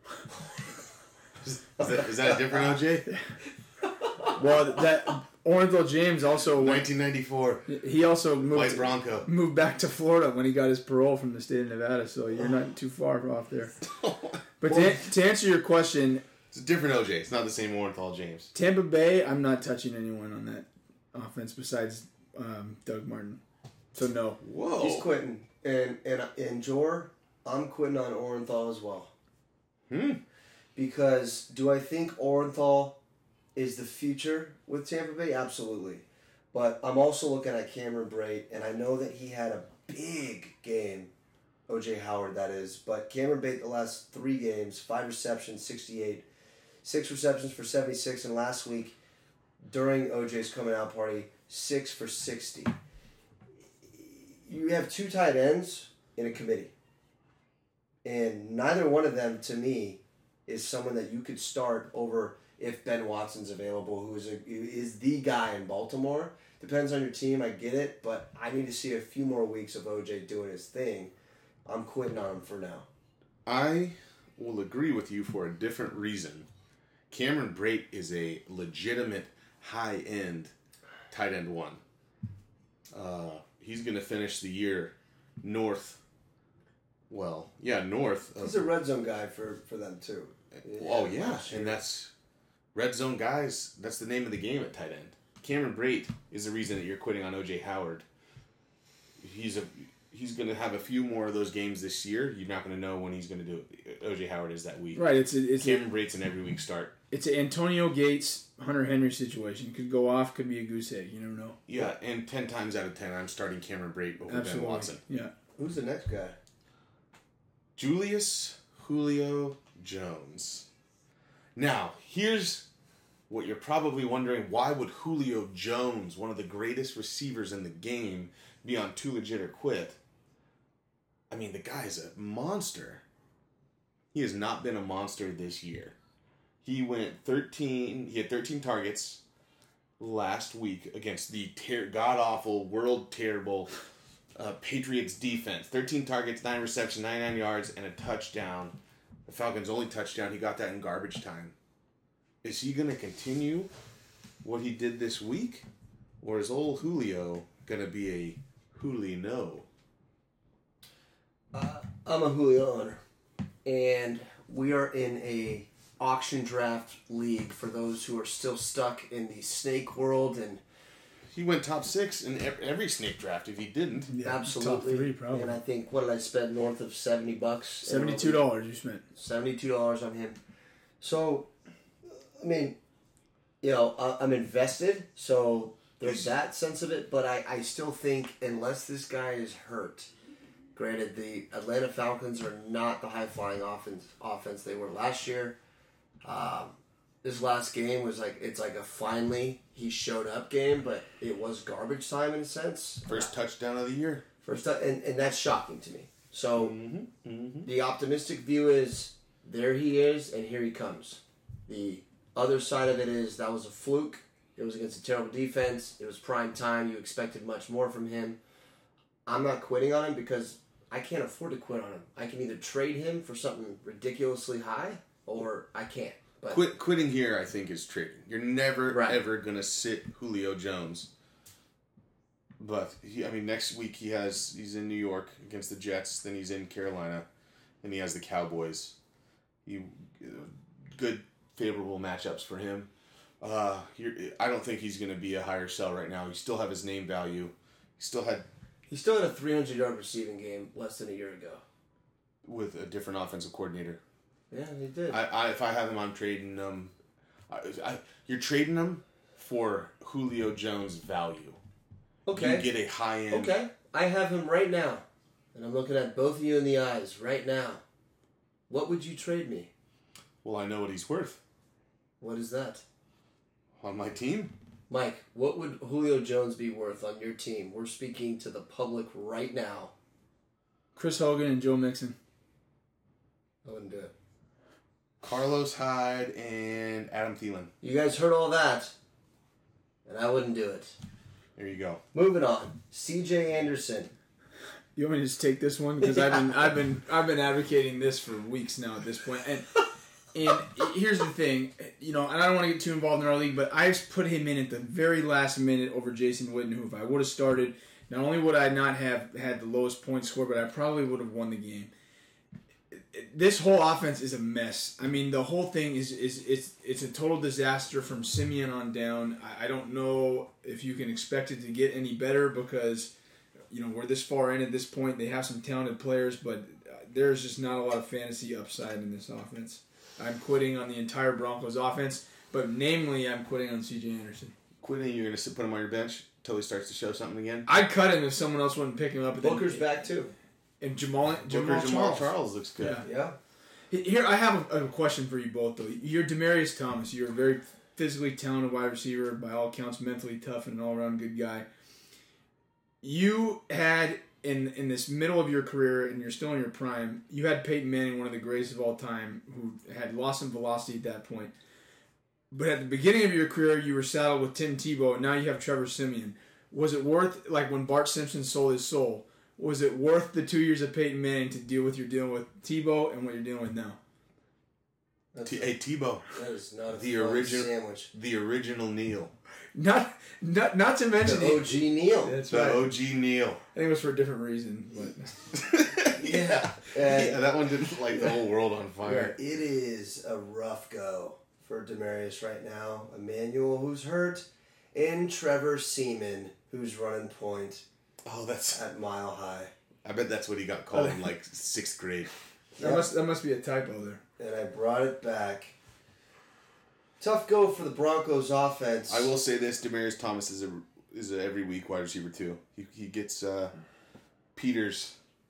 Is that, is that a different O J? Well, that Orenthal James also went, nineteen ninety-four. he also moved White Bronco. moved back to Florida when he got his parole from the state of Nevada. So you're not too far off there. But to, to answer your question, It's a different O J. It's not the same Orenthal James. Tampa Bay, I'm not touching anyone on that offense besides um, Doug Martin. So no. Whoa. He's quitting. And, and, and Jor, I'm quitting on Orenthal as well. Hmm. Because do I think Orenthal is the future with Tampa Bay? Absolutely. But I'm also looking at Cameron Brate, and I know that he had a big game, O J Howard, that is. But Cameron Brate, the last three games, five receptions, sixty-eight, six receptions for seventy-six, and last week, during O J's coming out party, six for sixty. You have two tight ends in a committee. And neither one of them, to me, is someone that you could start over if Ben Watson's available, who is a, who is the guy in Baltimore. Depends on your team, I get it, but I need to see a few more weeks of O J doing his thing. I'm quitting on him for now. I will agree with you for a different reason. Cameron Brate is a legitimate high-end tight end one. Uh, he's going to finish the year north. Well, yeah, north. Of, He's a red zone guy for, for them, too. Oh, yeah, and that's red zone guys. That's the name of the game at tight end. Cameron Brate is the reason that you're quitting on O J Howard. He's a he's going to have a few more of those games this year. You're not going to know when he's going to do it. O J Howard is that week. Right, it's a, it's Cameron a, Brate's an every week start. It's an Antonio Gates, Hunter Henry situation. Could go off, could be a goose egg. You never know. Yeah, and ten times out of ten, I'm starting Cameron Brate over Absolutely. Ben Watson. Yeah. Who's the next guy? Julius Julio Jones. Now, here's what you're probably wondering. Why would Julio Jones, one of the greatest receivers in the game, be on too legit or quit? I mean, the guy's a monster. He has not been a monster this year. He went thirteen, he had thirteen targets last week against the ter- god-awful, world-terrible uh, Patriots defense. thirteen targets, nine receptions, ninety-nine yards, and a touchdown. The Falcons' only touchdown. He got that in garbage time. Is he going to continue what he did this week? Or is old Julio going to be a Julio? Uh, I'm a Julio owner. And we are in a auction draft league for those who are still stuck in the snake world. And he went top six in every snake draft if he didn't. Yeah, absolutely. Top three, probably. And I think, what did I spend? North of seventy bucks? seventy-two dollars you spent. seventy-two dollars on him. So, I mean, you know, I- I'm invested, so there's that sense of it, but I, I still think unless this guy is hurt, granted, the Atlanta Falcons are not the high-flying offense, offense they were last year. Um, this last game was like, it's like a finally he showed up game, but it was garbage time in a sense. First touchdown of the year. First time, and, and that's shocking to me. So Mm-hmm. Mm-hmm. the optimistic view is there he is, and here he comes. The other side of it is that was a fluke. It was against a terrible defense. It was prime time. You expected much more from him. I'm not quitting on him because I can't afford to quit on him. I can either trade him for something ridiculously high, or I can't. But Quit, quitting here, I think, is trading. You're never, Right. ever going to sit Julio Jones. But, he, I mean, next week he has he's in New York against the Jets. Then he's in Carolina. And he has the Cowboys. You, good, favorable matchups for him. Uh, you're, I don't think he's going to be a higher sell right now. You still have his name value. He still had, he still had a three hundred yard receiving game less than a year ago. with a different offensive coordinator. Yeah, he did. I, I if I have him, I'm trading them. I, I, you're trading them for Julio Jones value. okay. You get a high end. Okay. I have him right now. And I'm looking at both of you in the eyes right now. What would you trade me? Well, I know what he's worth What is that? on my team. Mike, what would Julio Jones be worth on your team? We're speaking to the public right now. Chris Hogan and Joe Mixon. I wouldn't do it. Carlos Hyde and Adam Thielen. You guys heard all that, and I wouldn't do it. There you go. Moving on. C J Anderson. You want me to just take this one because I've been I've been I've been advocating this for weeks now at this point. And and here's the thing, you know, and I don't want to get too involved in our league, but I just put him in at the very last minute over Jason Witten, who if I would have started, not only would I not have had the lowest point score, but I probably would have won the game. This whole offense is a mess. I mean, the whole thing is is it's it's a total disaster from Simeon on down. I, I don't know if you can expect it to get any better because, you know, we're this far in at this point. They have some talented players, but there's just not a lot of fantasy upside in this offense. I'm quitting on the entire Broncos offense, but namely, I'm quitting on C J Anderson. Quitting, you're going to put him on your bench until he starts to show something again? I'd cut him if someone else wouldn't pick him up. Booker's then, back too. And Jamal, Jamal, Booker, Jamal Charles. Charles looks good. Yeah. Yeah. Here, I have a, a question for you both, though. You're Demaryius Thomas. You're a very physically talented wide receiver, by all accounts, mentally tough and an all-around good guy. You had, in in this middle of your career, and you're still in your prime, you had Peyton Manning, one of the greatest of all time, who had lost some velocity at that point. But at the beginning of your career, you were saddled with Tim Tebow, and now you have Trevor Siemian. Was it worth, like when Bart Simpson sold his soul, was it worth the two years of Peyton Manning to deal with you're dealing with Tebow and what you're dealing with now? T- hey, Tebow. That is not a The fun original- sandwich. The original Neil. Not, not, not to mention The O G Neil. That's The right. O G Neil. I think it was for a different reason, but Yeah. Yeah, that one didn't light the whole world on fire. It is a rough go for Demaryius right now. Emmanuel, who's hurt, and Trevor Seaman, who's running point Oh, that's. at Mile High. I bet that's what he got called in like sixth grade. that must that must be a typo there. And I brought it back. Tough go for the Broncos offense. I will say this: Demaryius Thomas is a is a every week wide receiver too. He he gets uh, Peters.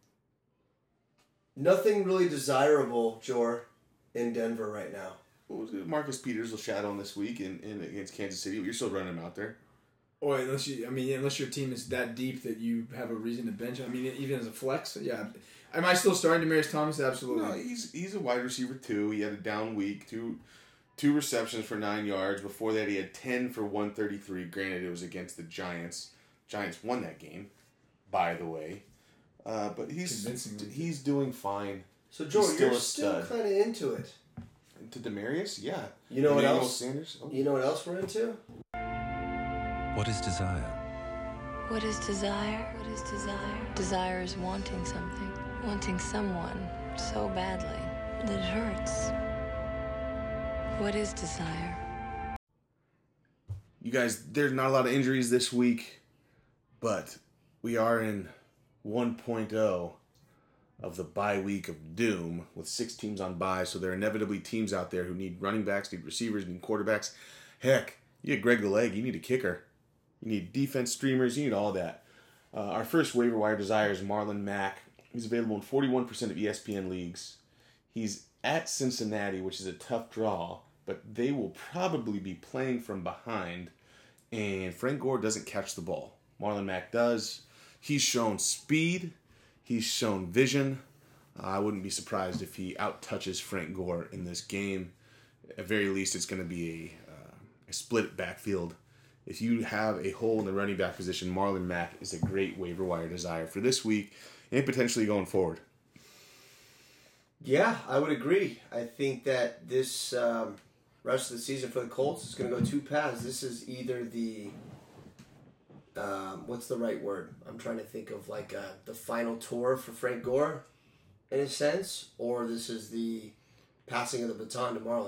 Nothing really desirable, Jor, in Denver right now. Marcus Peters will shadow him this week in, in against Kansas City. You're still running him out there. Or unless you, I mean, unless your team is that deep that you have a reason to bench. I mean, even as a flex, yeah. Am I still starting Demaryius Thomas? Absolutely. No, he's he's a wide receiver too. He had a down week, two two receptions for nine yards. Before that, he had ten for one thirty three. Granted, it was against the Giants. Giants won that game, by the way. Uh, but he's Convincingly. he's doing fine. So, Jor, He's still you're a still stud. kind of into it. To Demarius, yeah. You know what Emmanuel else? Sanders. Oh. You know what else we're into? What is desire? What is desire? What is desire? Desire is wanting something, wanting someone so badly that it hurts. What is desire? You guys, there's not a lot of injuries this week, but we are in one point oh of the bye week of doom with six teams on bye, so there are inevitably teams out there who need running backs, need receivers, need quarterbacks. Heck, you get Greg the Leg, you need a kicker. You need defense streamers, you need all that. Uh, our first waiver wire desire is Marlon Mack. He's available in forty-one percent of E S P N leagues. He's at Cincinnati, which is a tough draw, but they will probably be playing from behind, and Frank Gore doesn't catch the ball. Marlon Mack does. He's shown speed. He's shown vision. Uh, I wouldn't be surprised if he out-touches Frank Gore in this game. At very least, it's going to be a, uh, a split backfield. If you have a hole in the running back position, Marlon Mack is a great waiver wire desire for this week and potentially going forward. Yeah, I would agree. I think that this um, rest of the season for the Colts is going to go two paths. This is either the um, what's the right word? I'm trying to think of like uh, the final tour for Frank Gore, in a sense, or this is the passing of the baton to Marlon.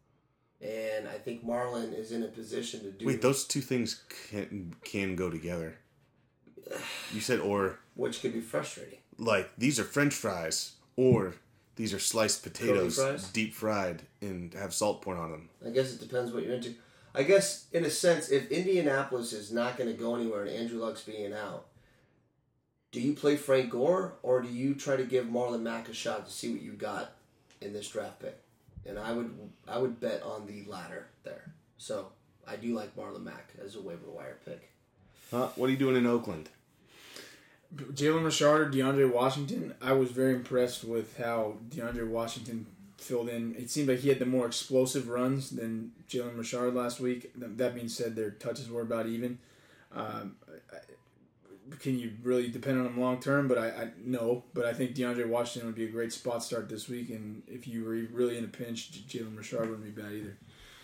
And I think Marlon is in a position to do. Wait, those two things can can go together. You said or, which could be frustrating. Like these are French fries, or these are sliced potatoes, deep fried, and have salt poured on them. I guess it depends what you're into. I guess, in a sense, if Indianapolis is not going to go anywhere and Andrew Luck's being out, do you play Frank Gore, or do you try to give Marlon Mack a shot to see what you got in this draft pick? And I would I would bet on the latter there. So, I do like Marlon Mack as a waiver wire pick. Huh? What are you doing in Oakland? Jalen Richard or DeAndre Washington, I was very impressed with how DeAndre Washington filled in. It seemed like he had the more explosive runs than Jalen Richard last week. That being said, their touches were about even. Um, can you really depend on him long term? But I, I no. But I think DeAndre Washington would be a great spot start this week. And if you were really in a pinch, Jalen Richard wouldn't be bad either.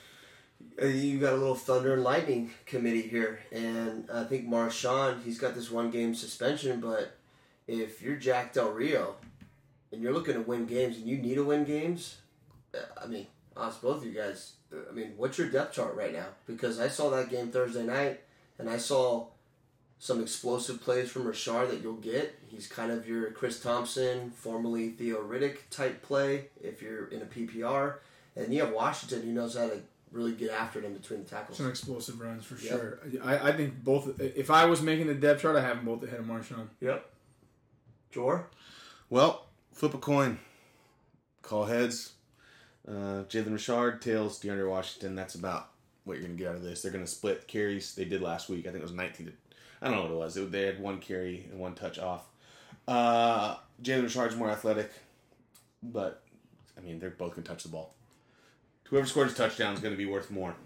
You got a little thunder and lightning committee here, and I think Marshawn, he's got this one game suspension, but if you're Jack Del Rio and you're looking to win games and you need to win games, I mean, ask both of you guys, I mean, what's your depth chart right now? Because I saw that game Thursday night, and I saw some explosive plays from Richard that you'll get. He's kind of your Chris Thompson, formerly Theo Riddick type play if you're in a P P R, and you have Washington who knows how to really get after it in between the tackles. Some explosive runs for yep. sure. I, I think both. If I was making the depth chart, I have them both ahead of Marshawn. Yep. Jor? Well, flip a coin. Call heads. Uh, Jalen Richard, tails, DeAndre Washington. That's about what you're going to get out of this. They're going to split carries. They did last week. I think it was nineteen to... I don't know what it was. It, they had one carry and one touch off. Uh, Jalen Richard's more athletic. But, I mean, they're both going to touch the ball. Whoever scores a touchdown is going to be worth more.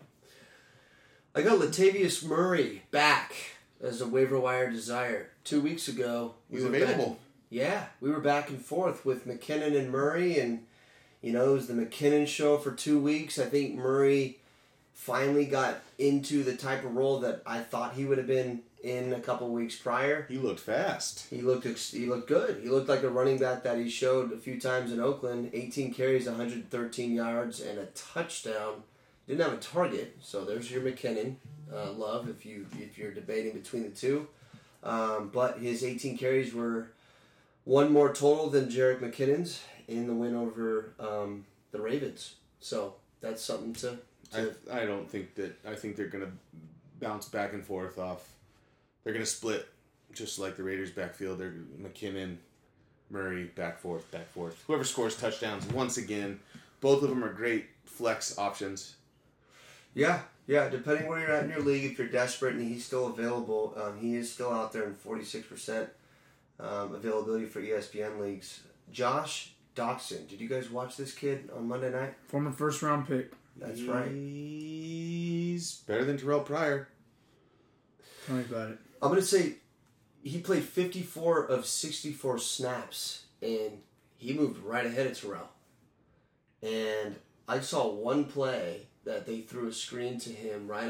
I got Latavius Murray back as a waiver wire desire. Two weeks ago, we He's available. Back, yeah, we were back and forth with McKinnon and Murray, and you know it was the McKinnon show for two weeks. I think Murray finally got into the type of role that I thought he would have been in a couple weeks prior. He looked fast. He looked he looked good. He looked like a running back that he showed a few times in Oakland. eighteen carries, one hundred thirteen yards, and a touchdown. Didn't have a target, so there's your McKinnon uh, love if you if you're debating between the two. Um, but his eighteen carries were one more total than Jerick McKinnon's in the win over um, the Ravens. So that's something to. to I I don't think that I think they're gonna bounce back and forth off. They're going to split, just like the Raiders' backfield. They're McKinnon, Murray, back forth, back forth. Whoever scores touchdowns, once again, both of them are great flex options. Yeah, yeah. Depending where you're at in your league, if you're desperate and he's still available, um, he is still out there in forty-six percent um, availability for E S P N leagues. Josh Doctson. Did you guys watch this kid on Monday night? Former first-round pick. That's right. He's better than Terrell Pryor. Tell me about it. I'm going to say he played fifty-four of sixty-four snaps, and he moved right ahead of Terrell. And I saw one play that they threw a screen to him right off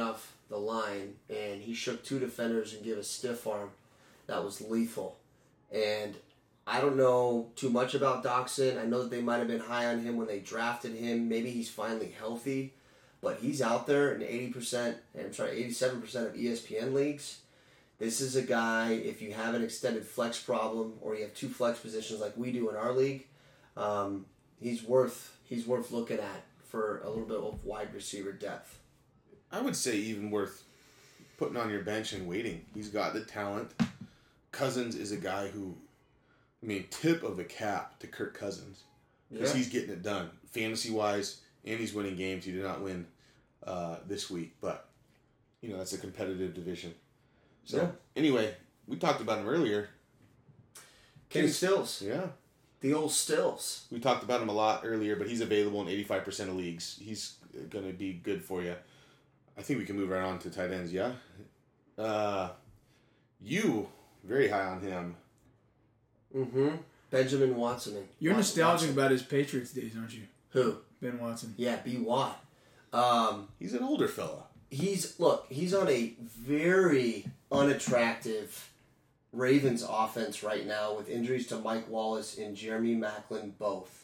the line, and he shook two defenders and gave a stiff arm that was lethal. And I don't know too much about Doxson. I know that they might have been high on him when they drafted him. Maybe he's finally healthy, but he's out there in eighty percent, I'm sorry, eighty-seven percent of E S P N leagues. This is a guy, if you have an extended flex problem or you have two flex positions like we do in our league, um, he's worth he's worth looking at for a little bit of wide receiver depth. I would say even worth putting on your bench and waiting. He's got the talent. Cousins is a guy who, I mean, tip of the cap to Kirk Cousins. Because Yeah. he's getting it done. Fantasy-wise, and he's winning games. He did not win uh, this week, but, you know, that's a competitive division. So, Yeah. anyway, we talked about him earlier. Kenny Stills. Yeah. The old Stills. We talked about him a lot earlier, but he's available in eighty-five percent of leagues. He's going to be good for you. I think we can move right on to tight ends, yeah? Uh, you, very high on him. Mm-hmm. Benjamin Watson. You're Watson, nostalgic Watson. about his Patriots days, aren't you? Who? Ben Watson. Yeah, B. Watt. Um, He's an older fella. he's, look, he's on a very unattractive Ravens offense right now with injuries to Mike Wallace and Jeremy Maclin both.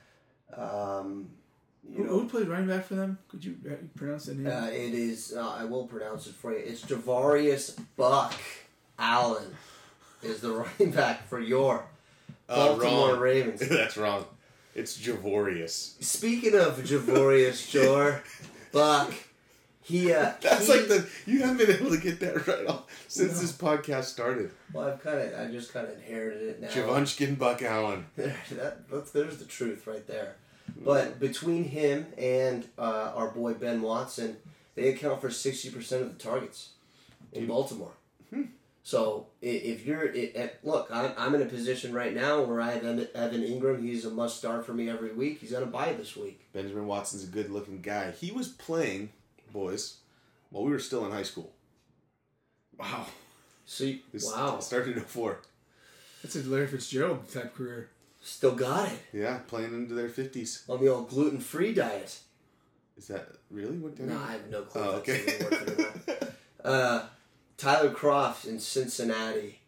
Um, you Who, know, who played running back for them? Could you uh, pronounce that name? uh, it is, uh, I will pronounce it for you. It's Javarius Buck Allen is the running back for your Uh, Baltimore wrong. Ravens. That's wrong. It's Javorius. Speaking of Javorius Shore, Buck, he, uh, That's he, like the you haven't been able to get that right all, since No. this podcast started. well, I've kind of, I just kind of inherited it now. Javonchkin Buck Allen. that, that's, there's the truth right there. But between him and uh, our boy Ben Watson, they account for sixty percent of the targets in Dude. Baltimore. Hmm. So i- if you're, i i- look, I'm, I'm in a position right now where I have Evan Evan Ingram. He's a must start for me every week. He's on a bye this week. Benjamin Watson's a good looking guy. He was playing, boys, while we were still in high school. Wow. So you, This wow, started in oh four. That's a Larry Fitzgerald type career. still got it Yeah, playing into their fifties. on the old gluten free diet. Is that really what they're No, I have no clue. Oh, if that's okay. even working or not. Uh, Tyler Croft in Cincinnati.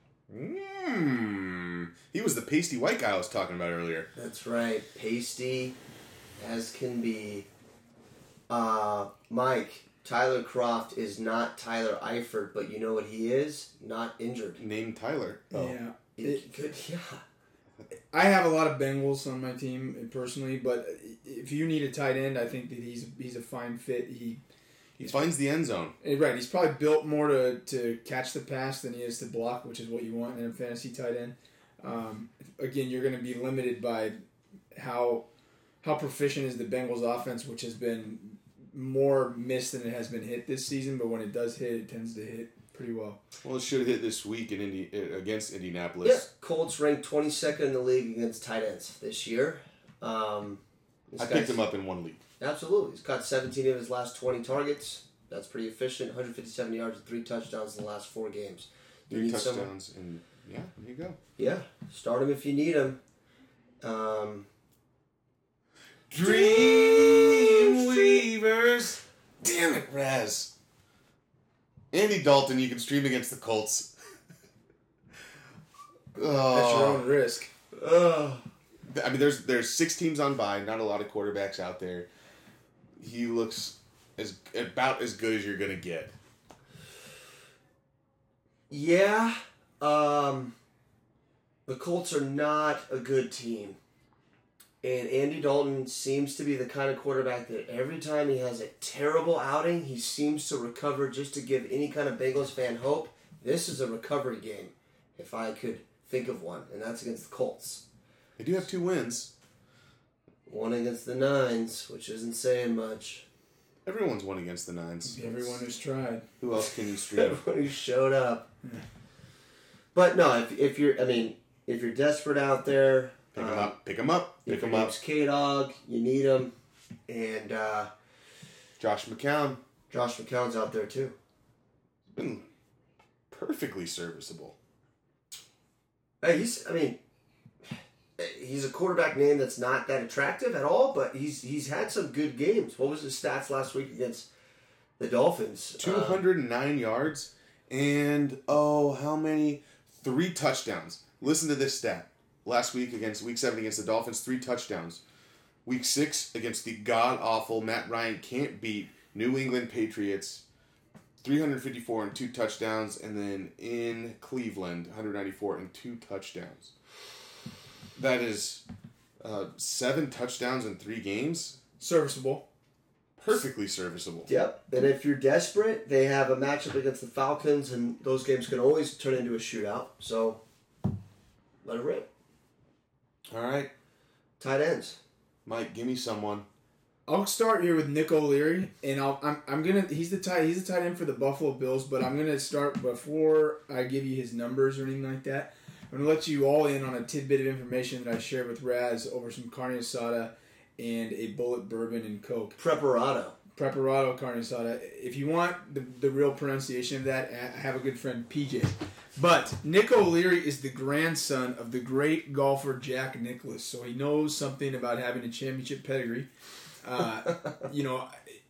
Mmm. He was the pasty white guy I was talking about earlier. That's right. Pasty as can be. Uh, Mike, Tyler Croft is not Tyler Eifert, but you know what he is? Not injured. Named Tyler. Oh. Yeah. He It- could, yeah. I have a lot of Bengals on my team personally, but if you need a tight end, I think that he's he's a fine fit. He He finds the end zone. eh, right. He's probably built more to, to catch the pass than he is to block, which is what you want in a fantasy tight end. Um, again, you're going to be limited by how how proficient is the Bengals offense, which has been more missed than it has been hit this season. But when it does hit, it tends to hit pretty well. Well, it should have hit this week in Indi- uh, against Yeah, Indianapolis. Colts ranked twenty-second in the league against tight ends this year. Um, this I picked guy's- him up in one league. Absolutely. He's caught seventeen of his last twenty targets. That's pretty efficient. one hundred fifty-seven yards and three touchdowns in the last four games. You Three need someone- touchdowns, and yeah, there you go. Yeah, start him if you need him. Um, Dreamweavers. Damn it, Raz. Andy Dalton, you can stream against the Colts. At your oh, own risk. uh, I mean, there's there's six teams on bye. Not a lot of quarterbacks out there. He looks as about as good as you're gonna get. yeah, um, the Colts are not a good team. And Andy Dalton seems to be the kind of quarterback that every time he has a terrible outing, he seems to recover just to give any kind of Bengals fan hope. This is a recovery game, if I could think of one, and that's against the Colts. They do have two wins. One against the Nines, which isn't saying much. Everyone's won against the Nines. Everyone who's tried. Who else can you stream? Everyone who showed up. But no, if, if you're, I mean, if you're desperate out there, Pick him um, up. Pick him up. if Pick your him up. name's K-Dog, you need him. And uh, Josh McCown. Josh McCown's out there too. Been perfectly serviceable. Hey, he's, I mean, he's a quarterback name that's not that attractive at all, but he's he's had some good games. What was his stats last week against The Dolphins. two hundred nine uh, yards and, oh, how many? Three touchdowns. Listen to this stat. Last week against week seven against the Dolphins, three touchdowns. Week six against the god-awful Matt Ryan can't beat New England Patriots, three hundred fifty-four and two touchdowns. And then in Cleveland, one hundred ninety-four and two touchdowns. That is uh, seven touchdowns in three games. Serviceable. Perfectly serviceable. Yep. And if you're desperate, they have a matchup against the Falcons, and those games can always turn into a shootout. So, let it rip. All right. Tight ends. Mike, give me someone. I'll start here with Nick O'Leary, and I'll, I'm I'm gonna he's the tight he's the tight end for the Buffalo Bills, but I'm gonna start before I give you his numbers or anything like that. I'm gonna let you all in on a tidbit of information that I shared with Raz over some carne asada and a bullet bourbon and Coke. Preparado. Preparado carne asada. If you want the, the real pronunciation of that, I have a good friend, P J. But Nick O'Leary is the grandson of the great golfer Jack Nicklaus, so he knows something about having a championship pedigree. Uh, you know,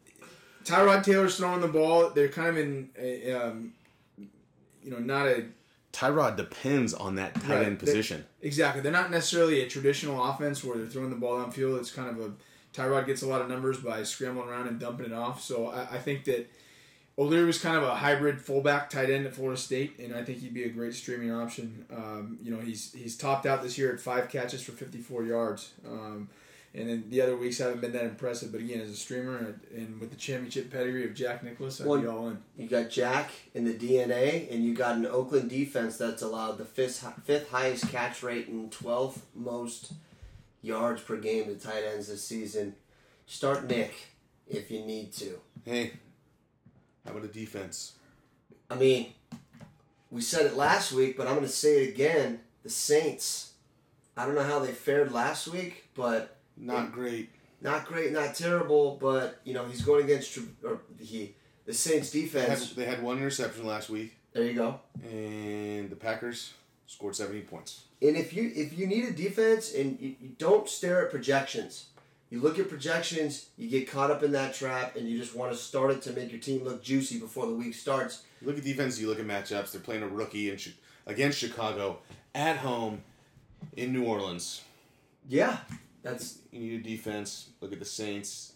Tyrod Taylor's throwing the ball. They're kind of in, a, um, you know, not a... Tyrod depends on that tight right, end position. They're, exactly. They're not necessarily a traditional offense where they're throwing the ball downfield. It's kind of a... Tyrod gets a lot of numbers by scrambling around and dumping it off. So I, I think that O'Leary was kind of a hybrid fullback tight end at Florida State, and I think he'd be a great streaming option. Um, you know, he's he's topped out this year at five catches for fifty-four yards. Um, and then the other weeks haven't been that impressive. But again, as a streamer and, and with the championship pedigree of Jack Nicklaus, I'd well, be all in. You got Jack in the D N A, and you got an Oakland defense that's allowed the fifth, fifth highest catch rate and twelfth most yards per game to tight ends this season. Start Nick if you need to. Hey, how about a defense? I mean, we said it last week, but I'm going to say it again. The Saints. I don't know how they fared last week, but... Not it, great. Not great, not terrible, but, you know, he's going against... Or he, the Saints defense... They had, they had one interception last week. There you go. And the Packers scored seventeen points. And if you if you need a defense, and you, you don't stare at projections... You look at projections, you get caught up in that trap, and you just want to start it to make your team look juicy before the week starts. You look at defense, you look at matchups. They're playing a rookie in, against Chicago at home in New Orleans. Yeah, that's... You need a defense. Look at the Saints.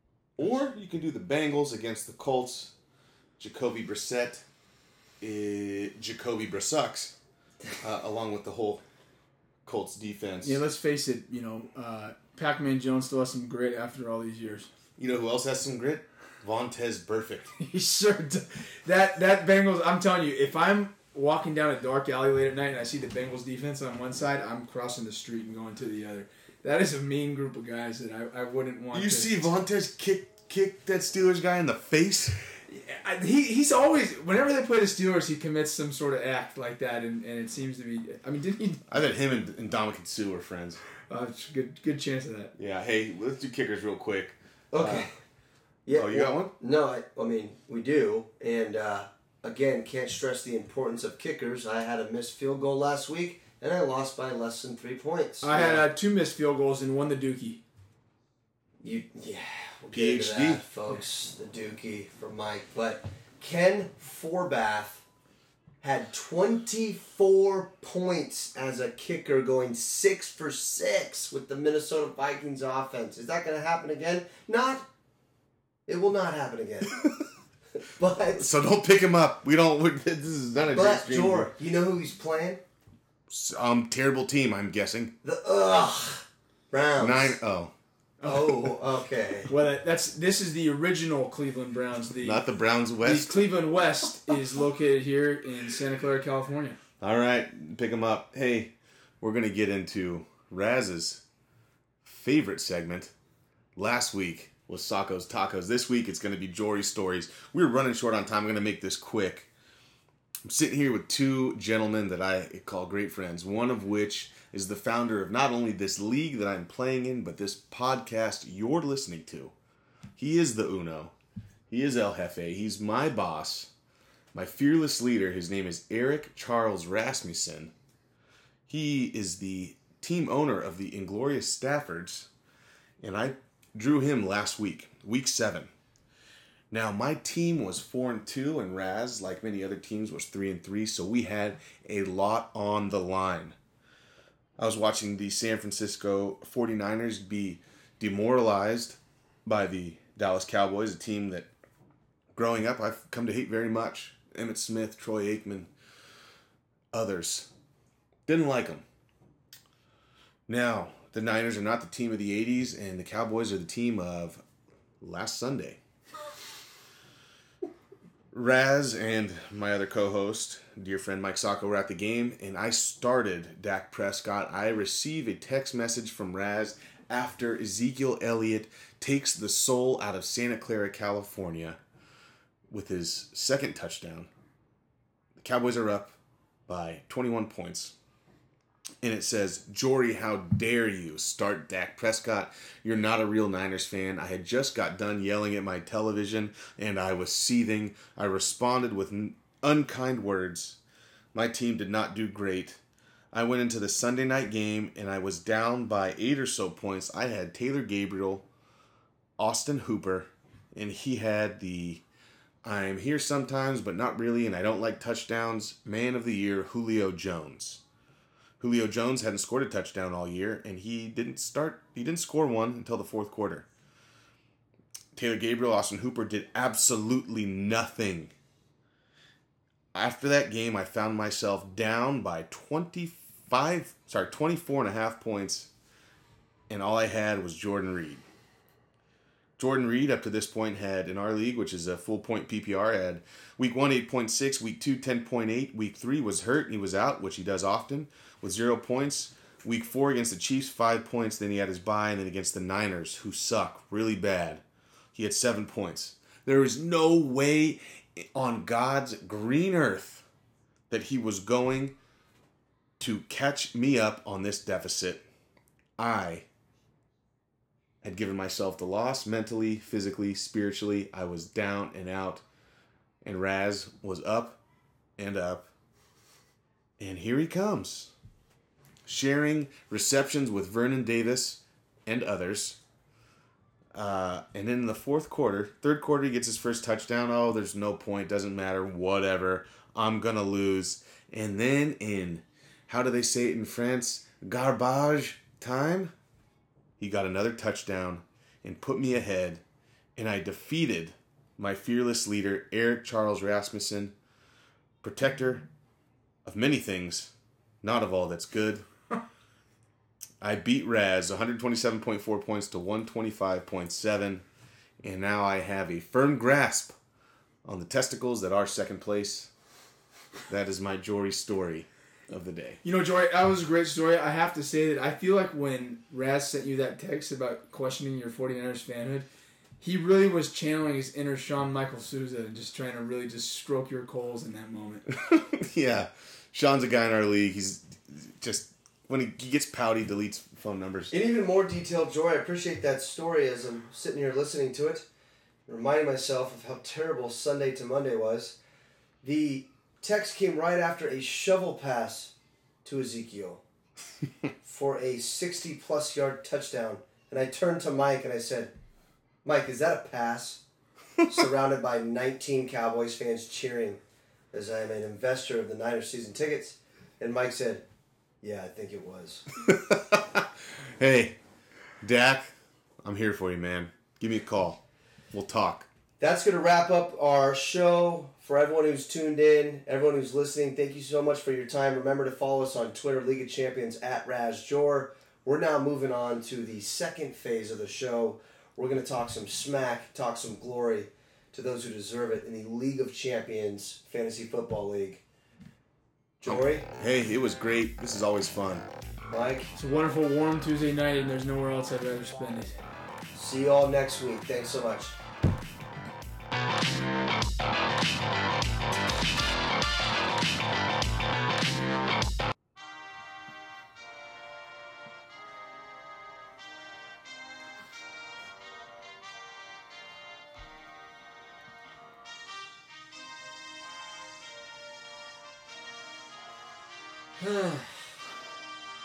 Or you can do the Bengals against the Colts. Jacoby Brissett. Uh, Jacoby Brissucks. Uh, along with the whole Colts defense. Yeah, let's face it, you know... Uh, Pac-Man Jones still has some grit after all these years. You know who else has some grit? Vontez Burfict. He sure does. That, that Bengals, I'm telling you, if I'm walking down a dark alley late at night and I see the Bengals defense on one side, I'm crossing the street and going to the other. That is a mean group of guys that I, I wouldn't want you to... see Vontez kick, kick that Steelers guy in the face? I, he He's always... Whenever they play the Steelers, he commits some sort of act like that, and, and it seems to be... I mean, didn't he... I bet him and, and Dominican Sue are friends. Uh, good good chance of that. Yeah, hey, let's do kickers real quick. Okay. Uh, yeah. oh, you well, got one? No, I, I mean, we do. And, uh, again, can't stress the importance of kickers. I had a missed field goal last week, and I lost by less than three points. I had uh, two missed field goals and won the Dookie. You, yeah, we'll P H D. get into that, folks. The Dookie for Mike. But Ken Forbath had twenty-four points as a kicker, going six for six with the Minnesota Vikings offense. Is that going to happen again? Not. It will not happen again. But so don't pick him up. We don't. We're, this is not a but great Jor, you know who he's playing? Um, terrible team. I'm guessing. The ugh Browns. Nine oh. Oh, okay. Well, that's this is the original Cleveland Browns. The Not the Browns the West. Cleveland West is located here in Santa Clara, California. All right, pick them up. Hey, we're gonna get into Raz's favorite segment. Last week was Sacco's Tacos. This week it's gonna be Jory's stories. We were running short on time. I'm gonna make this quick. I'm sitting here with two gentlemen that I call great friends. One of which is the founder of not only this league that I'm playing in, but this podcast you're listening to. He is the Uno. He is El Jefe. He's my boss. My fearless leader. His name is Eric Charles Rasmussen. He is the team owner of the Inglorious Staffords. And I drew him last week, week seven. Now, my team was four and two, and Raz, like many other teams, was three and three, so we had a lot on the line. I was watching the San Francisco forty-niners be demoralized by the Dallas Cowboys, a team that, growing up, I've come to hate very much. Emmitt Smith, Troy Aikman, others. Didn't like them. Now, the Niners are not the team of the eighties, and the Cowboys are the team of last Sunday. Raz and my other co-host, dear friend Mike Sacco, were at the game, and I started Dak Prescott. I receive a text message from Raz after Ezekiel Elliott takes the soul out of Santa Clara, California with his second touchdown. The Cowboys are up by twenty-one points. And it says, Jory, how dare you start Dak Prescott? You're not a real Niners fan. I had just got done yelling at my television, and I was seething. I responded with unkind words. My team did not do great. I went into the Sunday night game, and I was down by eight or so points. I had Taylor Gabriel, Austin Hooper, and he had the I'm here sometimes, but not really, and I don't like touchdowns, man of the year, Julio Jones. Julio Jones hadn't scored a touchdown all year, and he didn't start, he didn't score one until the fourth quarter. Taylor Gabriel, Austin Hooper did absolutely nothing. After that game, I found myself down by twenty-five, sorry, twenty-four and a half points, and all I had was Jordan Reed. Jordan Reed, up to this point, had, in our league, which is a full point P P R, had week one, eight point six, week two, ten point eight, week three was hurt and he was out, which he does often, with zero points. Week four against the Chiefs, five points, then he had his bye, and then against the Niners, who suck really bad, he had seven points. There is no way on God's green earth that he was going to catch me up on this deficit. I had given myself the loss mentally, physically, spiritually. I was down and out, and Raz was up and up. And here he comes, sharing receptions with Vernon Davis and others. Uh, and then in the fourth quarter, third quarter, he gets his first touchdown. Oh, there's no point, doesn't matter, whatever. I'm going to lose. And then in, how do they say it in France? Garbage time? He got another touchdown and put me ahead, and I defeated my fearless leader, Eric Charles Rasmussen, protector of many things, not of all that's good. I beat Raz one twenty-seven point four points to one twenty-five point seven, and now I have a firm grasp on the testicles that are second place. That is my Jory story of the day. You know, Jory, that was a great story. I have to say that I feel like when Raz sent you that text about questioning your forty-niners fanhood, he really was channeling his inner Shawn Michael Sousa and just trying to really just stroke your coals in that moment. Yeah. Sean's a guy in our league. He's just, when he, he gets pouty, deletes phone numbers. In even more detail, Joy, I appreciate that story as I'm sitting here listening to it, reminding myself of how terrible Sunday to Monday was. The text came right after a shovel pass to Ezekiel for a sixty-plus yard touchdown. And I turned to Mike and I said, Mike, is that a pass? Surrounded by nineteen Cowboys fans cheering as I am an investor of the Niners season tickets. And Mike said, yeah, I think it was. Hey, Dak, I'm here for you, man. Give me a call. We'll talk. That's going to wrap up our show. For everyone who's tuned in, everyone who's listening, thank you so much for your time. Remember to follow us on Twitter, League of Champions, at RazJor. We're now moving on to the second phase of the show. We're going to talk some smack, talk some glory to those who deserve it in the League of Champions Fantasy Football League. Jory? Hey, it was great. This is always fun. Mike? It's a wonderful, warm Tuesday night, and there's nowhere else I'd rather spend it. See you all next week. Thanks so much.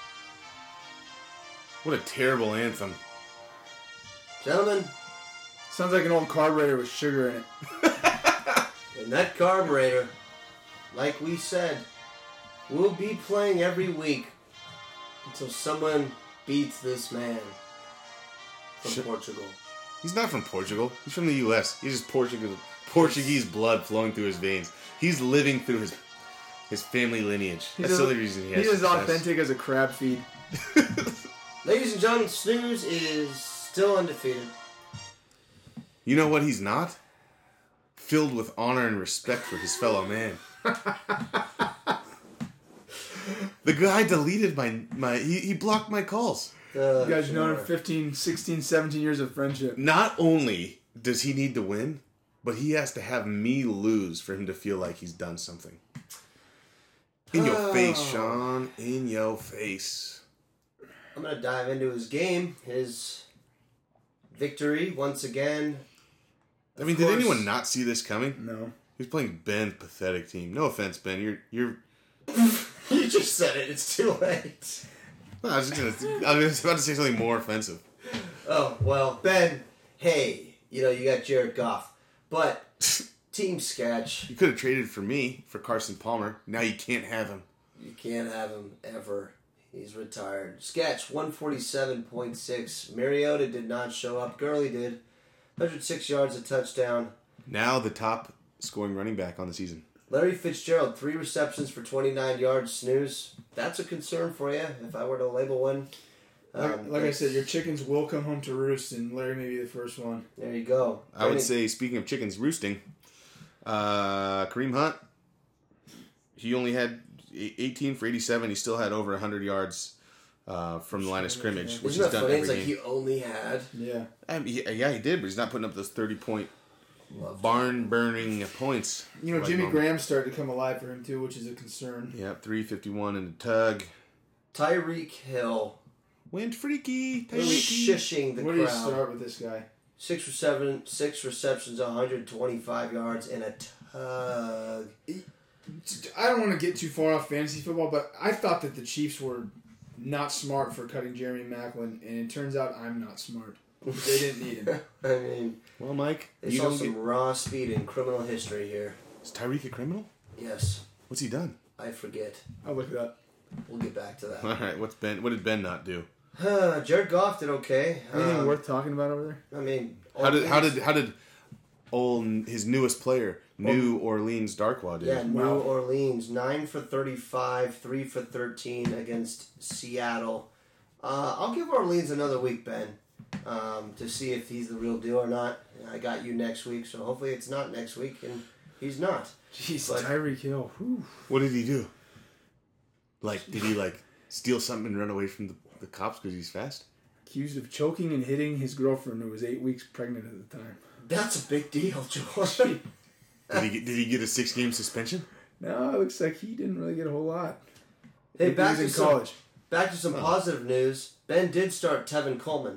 What a terrible anthem. Gentlemen, Sounds like an old carburetor with sugar in it. And that carburetor, like we said, will be playing every week until someone beats this man from Sh- Portugal. He's not from Portugal. He's from the U S He's just Portuguese, Portuguese blood flowing through his veins. He's living through his his family lineage. He's That's a- the only reason he has He's as success. authentic as a crab feed. Ladies and gentlemen, Snooze is still undefeated. You know what he's not? Filled with honor and respect for his fellow man. The guy deleted my... my he, he blocked my calls. Uh, You guys know him fifteen, sixteen, seventeen years of friendship. Not only does he need to win, but he has to have me lose for him to feel like he's done something. In your Oh. face, Sean. In your face. I'm going to dive into his game. His victory, once again. I mean, Of did course. anyone not see this coming? No. He's playing Ben's pathetic team. No offense, Ben. You're you're. You just said it. It's too late. No, I was just gonna. I was about to say something more offensive. Oh, well, Ben, hey, you know, you got Jared Goff. But, Team Sketch, You could have traded for me for Carson Palmer. Now you can't have him. you can't have him ever. He's retired. Sketch, one forty-seven point six. Mariota did not show up. Gurley did. one hundred six yards, a touchdown. Now the top scoring running back on the season. Larry Fitzgerald, three receptions for twenty-nine yards. Snooze. That's a concern for you, if I were to label one. Like, Um, like I said, your chickens will come home to roost, and Larry may be the first one. There you go. I would Brandon- say, speaking of chickens roosting, uh, Kareem Hunt, he only had eighteen for eighty-seven. He still had over one hundred yards uh, from the line of scrimmage, which Isn't he's that done funny? every It's like game. he only had. Yeah. I mean, he- yeah, he did, but he's not putting up those thirty-point barn-burning points. You know, Like Jimmy normal. Graham started to come alive for him, too, which is a concern. Yeah, three fifty-one in the tug. Tyreek Hill Went freaky. was Tyreek. shushing the Where do you crowd. start with this guy? Six reception, six receptions, one hundred twenty-five yards, and a tug. I don't want to get too far off fantasy football, but I thought that the Chiefs were not smart for cutting Jeremy Maclin, and it turns out I'm not smart. They didn't need him. I mean, Well, Mike, they you saw don't some get... raw speed in criminal history here. Is Tyreek a criminal? Yes, What's he done? I forget. I'll look it up. We'll get back to that. All right, what's Ben? What did Ben not do? Jared Goff did okay. Anything Um, worth talking about over there? I mean, How did how Orleans- did how did old his newest player, New Orleans Darkwa, do? Yeah, New Wow. Orleans, nine for thirty-five, three for thirteen against Seattle. Uh, I'll give Orleans another week, Ben, um, to see if he's the real deal or not. I got you next week, so hopefully it's not next week, and he's not. Jeez, But- Tyreek Hill. Whew. What did he do? Like, did he like steal something and run away from the, the cops because he's fast? Accused of choking and hitting his girlfriend who was eight weeks pregnant at the time. That's a big deal, George. Did he get, did he get a six game suspension? No, it looks like he didn't really get a whole lot. Hey, He back was to in some, college. back to some positive news. Ben did start Tevin Coleman.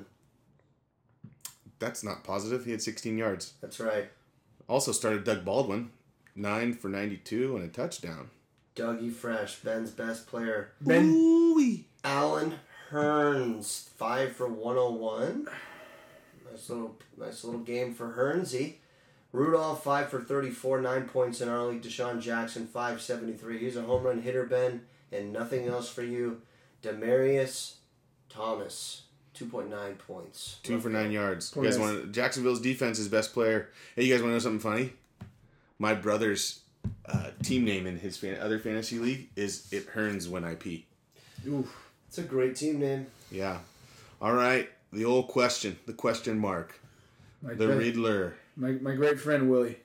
That's not positive. He had sixteen yards. That's right. Also started Doug Baldwin, nine for ninety-two and a touchdown. Dougie Fresh, Ben's best player. Ben, Ooh-wee. Alan Hearns, five for one oh one. Nice little, nice little game for Hearnsy. Rudolph, five for thirty-four, nine points in our league. Deshaun Jackson, five seventy-three. He's a home run hitter, Ben, and nothing else for you. Demarius Thomas, two point nine points. Two for nine yards. You Poor guys guys. want Jacksonville's defense's best player. Hey, you guys want to know something funny? My brother's uh, team name in his fan- other fantasy league is It Hearns When I Pee. oof. It's a great team name. Yeah. All right. The old question. The question mark. My, The great, Riddler. my, my great friend Willie.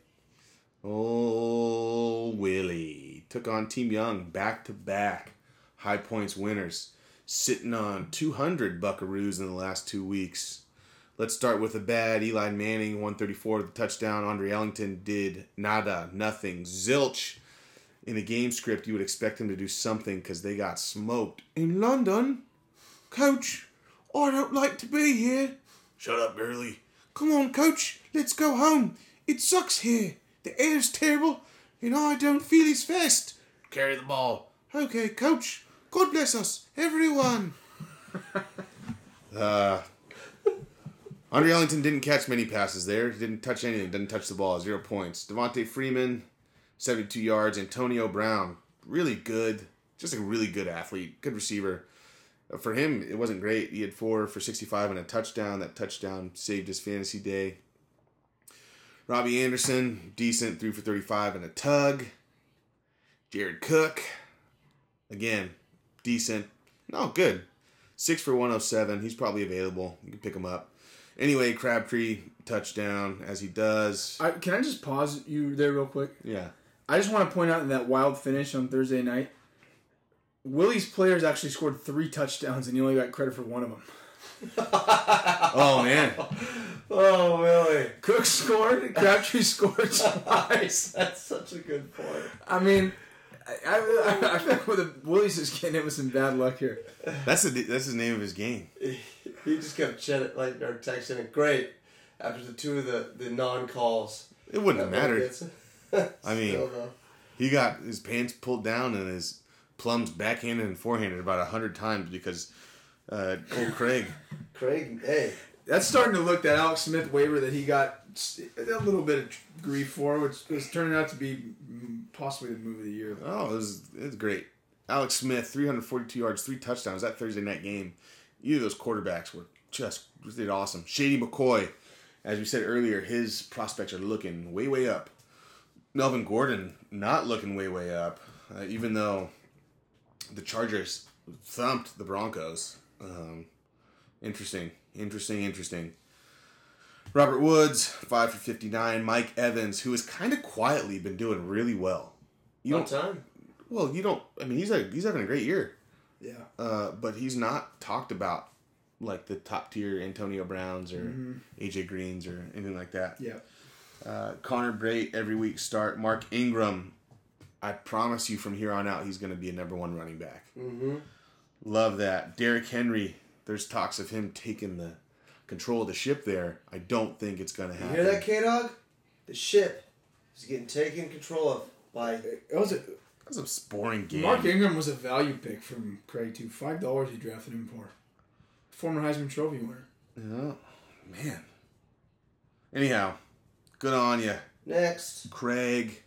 Oh, Willie. Took on Team Young back to back. High points winners. Sitting on two hundred Buckaroos in the last two weeks. Let's start with the bad. Eli Manning, one thirty-four to the touchdown. Andre Ellington did nada, nothing. Zilch. In a game script, you would expect him to do something because they got smoked. In London? Coach, I don't like to be here. Shut up, Gurley. Come on, coach. Let's go home. It sucks here. The air's terrible, and I don't feel his fist. Carry the ball. Okay, coach. God bless us, everyone. uh, Andre Ellington didn't catch many passes there. He didn't touch anything. Didn't touch the ball. Zero points. Devontae Freeman, seventy-two yards. Antonio Brown, really good. Just a really good athlete. Good receiver. For him, it wasn't great. He had four for sixty-five and a touchdown. That touchdown saved his fantasy day. Robbie Anderson, decent. three for thirty-five and a tug. Jared Cook, again, decent. No, good. six for one oh seven. He's probably available. You can pick him up. Anyway, Crabtree, touchdown, as he does. I, can I just pause you there real quick? Yeah. I just want to point out in that wild finish on Thursday night, Willie's players actually scored three touchdowns, and he only got credit for one of them. Oh, man. Oh, Willie. Cook scored, Crabtree scored twice. That's such a good point. I mean, I, I, I feel like with the Willie's is getting it with some bad luck here. That's the that's the name of his game. He just kept chatting, like, or texting it great after the two of the, the non-calls. It wouldn't have mattered. I mean, Still, though. he got his pants pulled down and his plums backhanded and forehanded about a hundred times because uh, old Craig. Craig, hey. That's starting to look, that Alex Smith waiver that he got a little bit of grief for, which was turning out to be possibly the move of the year. Oh, it was, it was great. Alex Smith, three hundred forty-two yards, three touchdowns. That Thursday night game, either of those quarterbacks were just did awesome. Shady McCoy, as we said earlier, his prospects are looking way, way up. Melvin Gordon not looking way, way up, uh, even though the Chargers thumped the Broncos. Um, interesting, interesting, interesting. Robert Woods, five for fifty-nine. Mike Evans, who has kind of quietly been doing really well. You Long don't, time. Well, you don't. I mean, he's a, he's having a great year. Yeah. Uh, but he's not talked about like the top tier Antonio Browns or mm-hmm. A J Greens or anything like that. Yeah. Uh, Connor Brait every week start. Mark Ingram, I promise you from here on out he's going to be a number one running back. Mm-hmm. Love that. Derrick Henry, there's talks of him taking the control of the ship there. I don't think it's going to happen. You hear that, K-Dog? The ship is getting taken control of by... It was a, that was a boring game. Mark Ingram was a value pick from Craig, too. five dollars he drafted him for. Former Heisman Trophy winner. Yeah. Man. Anyhow, good on you. Next. Craig.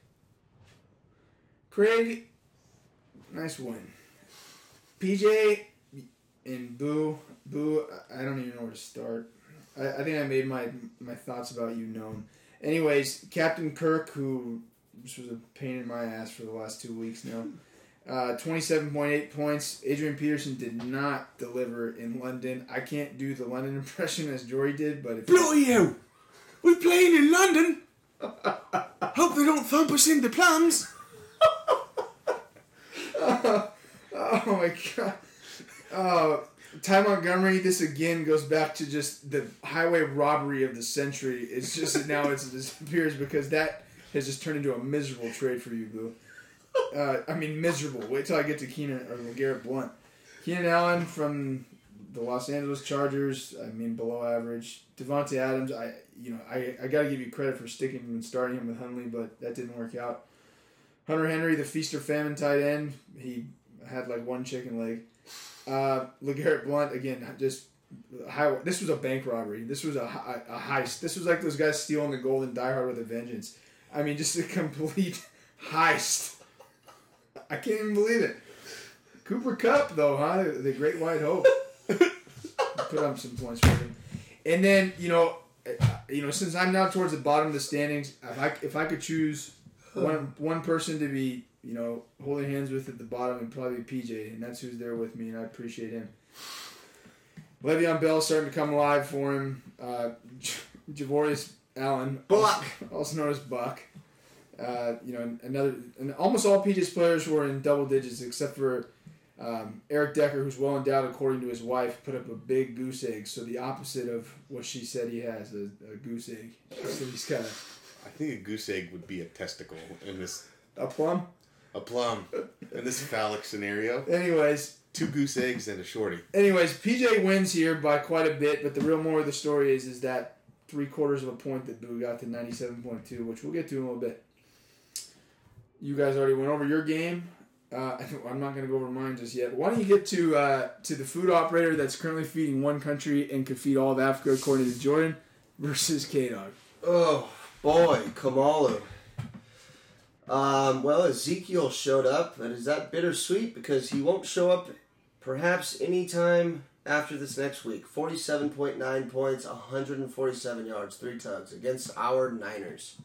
Craig, nice win. P J and Boo. Boo, I don't even know where to start. I, I think I made my my thoughts about you known. Anyways, Captain Kirk, who this was a pain in my ass for the last two weeks now. Uh, twenty-seven point eight points. Adrian Peterson did not deliver in London. I can't do the London impression as Jory did, but if Bloody you! We're playing in London. Hope they don't thump us in the plums. oh, oh my god. Oh, Ty Montgomery, this again goes back to just the highway robbery of the century. It's just now it's, it disappears because that has just turned into a miserable trade for you, Boo. Uh, I mean, miserable. Wait till I get to Keenan or Garrett Blunt. Keenan Allen from the Los Angeles Chargers. I mean, below average. Devontae Adams. I you know I, I got to give you credit for sticking and starting him with Hundley, but that didn't work out. Hunter Henry, the feast or famine tight end. He had like one chicken leg. Uh, LeGarrette Blunt again. Just high, this was a bank robbery. This was a, a, a heist. This was like those guys stealing the gold in Die Hard with a Vengeance. I mean, just a complete heist. I can't even believe it. Cooper Kupp, though, huh? The great white hope. Put up some points for him. And then, you know, you know, since I'm now towards the bottom of the standings, if I, if I could choose one one person to be, you know, holding hands with at the bottom, it'd probably be P J, and that's who's there with me, and I appreciate him. Le'Veon Bell starting to come alive for him. Uh, Javorius Allen, Buck, also, also known as Buck. Uh, you know, another, and almost all P J's players were in double digits except for um, Eric Decker, who's well endowed according to his wife, put up a big goose egg. So the opposite of what she said he has, a, a goose egg. So he's got a, I think a goose egg would be a testicle in this. a plum. A plum in this phallic scenario. Anyways. Two goose eggs and a shorty. Anyways, P J wins here by quite a bit, but the real moral of the story is is that three quarters of a point that Boo got to ninety-seven point two, which we'll get to in a little bit. You guys already went over your game. Uh, I'm not going to go over mine just yet. Why don't you get to uh, to the food operator that's currently feeding one country and could feed all of Africa, according to Jordan, versus K-Dog. Oh, boy, Kamalu. Um, well, Ezekiel showed up, and is that bittersweet? Because he won't show up perhaps any time after this next week. forty-seven point nine points, one hundred forty-seven yards, three tugs against our Niners.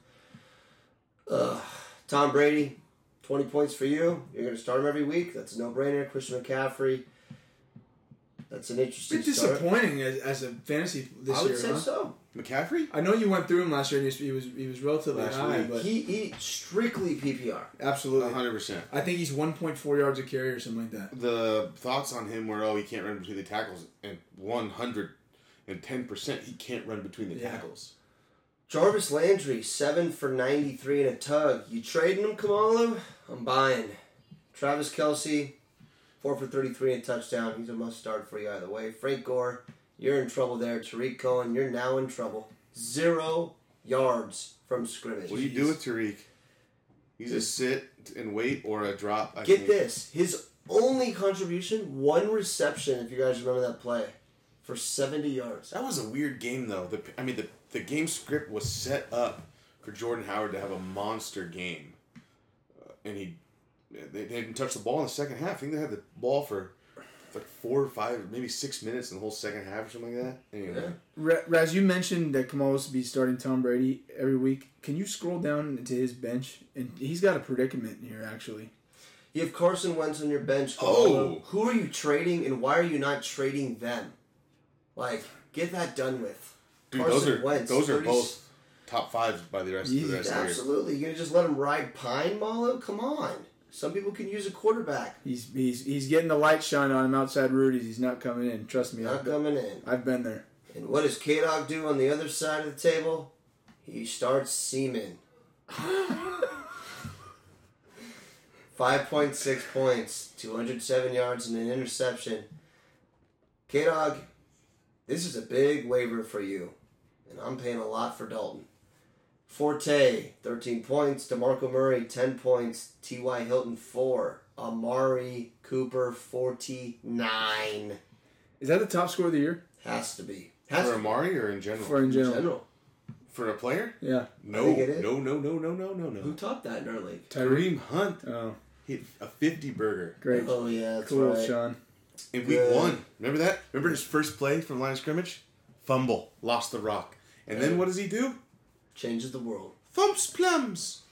Ugh. Tom Brady, twenty points for you. You're going to start him every week. That's a no-brainer. Christian McCaffrey. That's an interesting Bit disappointing as, as a fantasy this I would year, say huh? so. McCaffrey? I know you went through him last year, and he was he was relatively Last high, week. but He, he strictly P P R. absolutely. one hundred percent. I think he's one point four yards a carry or something like that. The thoughts on him were, oh, he can't run between the tackles, and one hundred ten percent he can't run between the Yeah. tackles. Jarvis Landry, seven for ninety-three and a tug. You trading him, Kamalu? I'm buying. Travis Kelce, four for thirty-three and a touchdown. He's a must start for you either way. Frank Gore, you're in trouble there. Tariq Cohen, you're now in trouble. Zero yards from scrimmage. What do you do with Tariq? He's a sit and wait or a drop. I Get think. this. His only contribution, one reception, if you guys remember that play, for seventy yards. That was a weird game, though. The, I mean, the, the game script was set up for Jordan Howard to have a monster game. Uh, and he they, they didn't touch the ball in the second half. I think they had the ball for like four or five, maybe six minutes in the whole second half or something like that. Anyway. Yeah. Ra- Raz, you mentioned that Kamal was to be starting Tom Brady every week. Can you scroll down into his bench? And he's got a predicament here, actually. You have Carson Wentz on your bench. Oh. Kamalu. Who are you trading, and why are you not trading them? Like, get that done with. Dude, Carson those are Wentz, those are thirty both top fives by the rest, Easy. the rest of the year. Absolutely. You're going to just let him ride Pine, Malo? Come on. Some people can use a quarterback. He's he's he's getting the light shine on him outside Rudy's. He's not coming in. Trust me. Not I've been, coming in. I've been there. And what does K-Dog do on the other side of the table? He starts Seaman. five point six points, two hundred seven yards, and an interception. K-Dog, this is a big waiver for you. And I'm paying a lot for Dalton. Forte, thirteen points. DeMarco Murray, ten points. T Y. Hilton, four. Amari Cooper, forty-nine. Is that the top score of the year? Has to be. Has For to be. Amari or in general? For in In general. general. For a player? Yeah. No, think it is. no, no, no, no, no, no, Who no. topped that in our league? Kareem Hunt Oh, hit a fifty burger great. Oh, yeah, that's cool, right. Sean. in week Good. one. Remember that? Remember his first play from line of scrimmage? Fumble, lost the rock, and then what does he do? Changes the world. Thumps plums.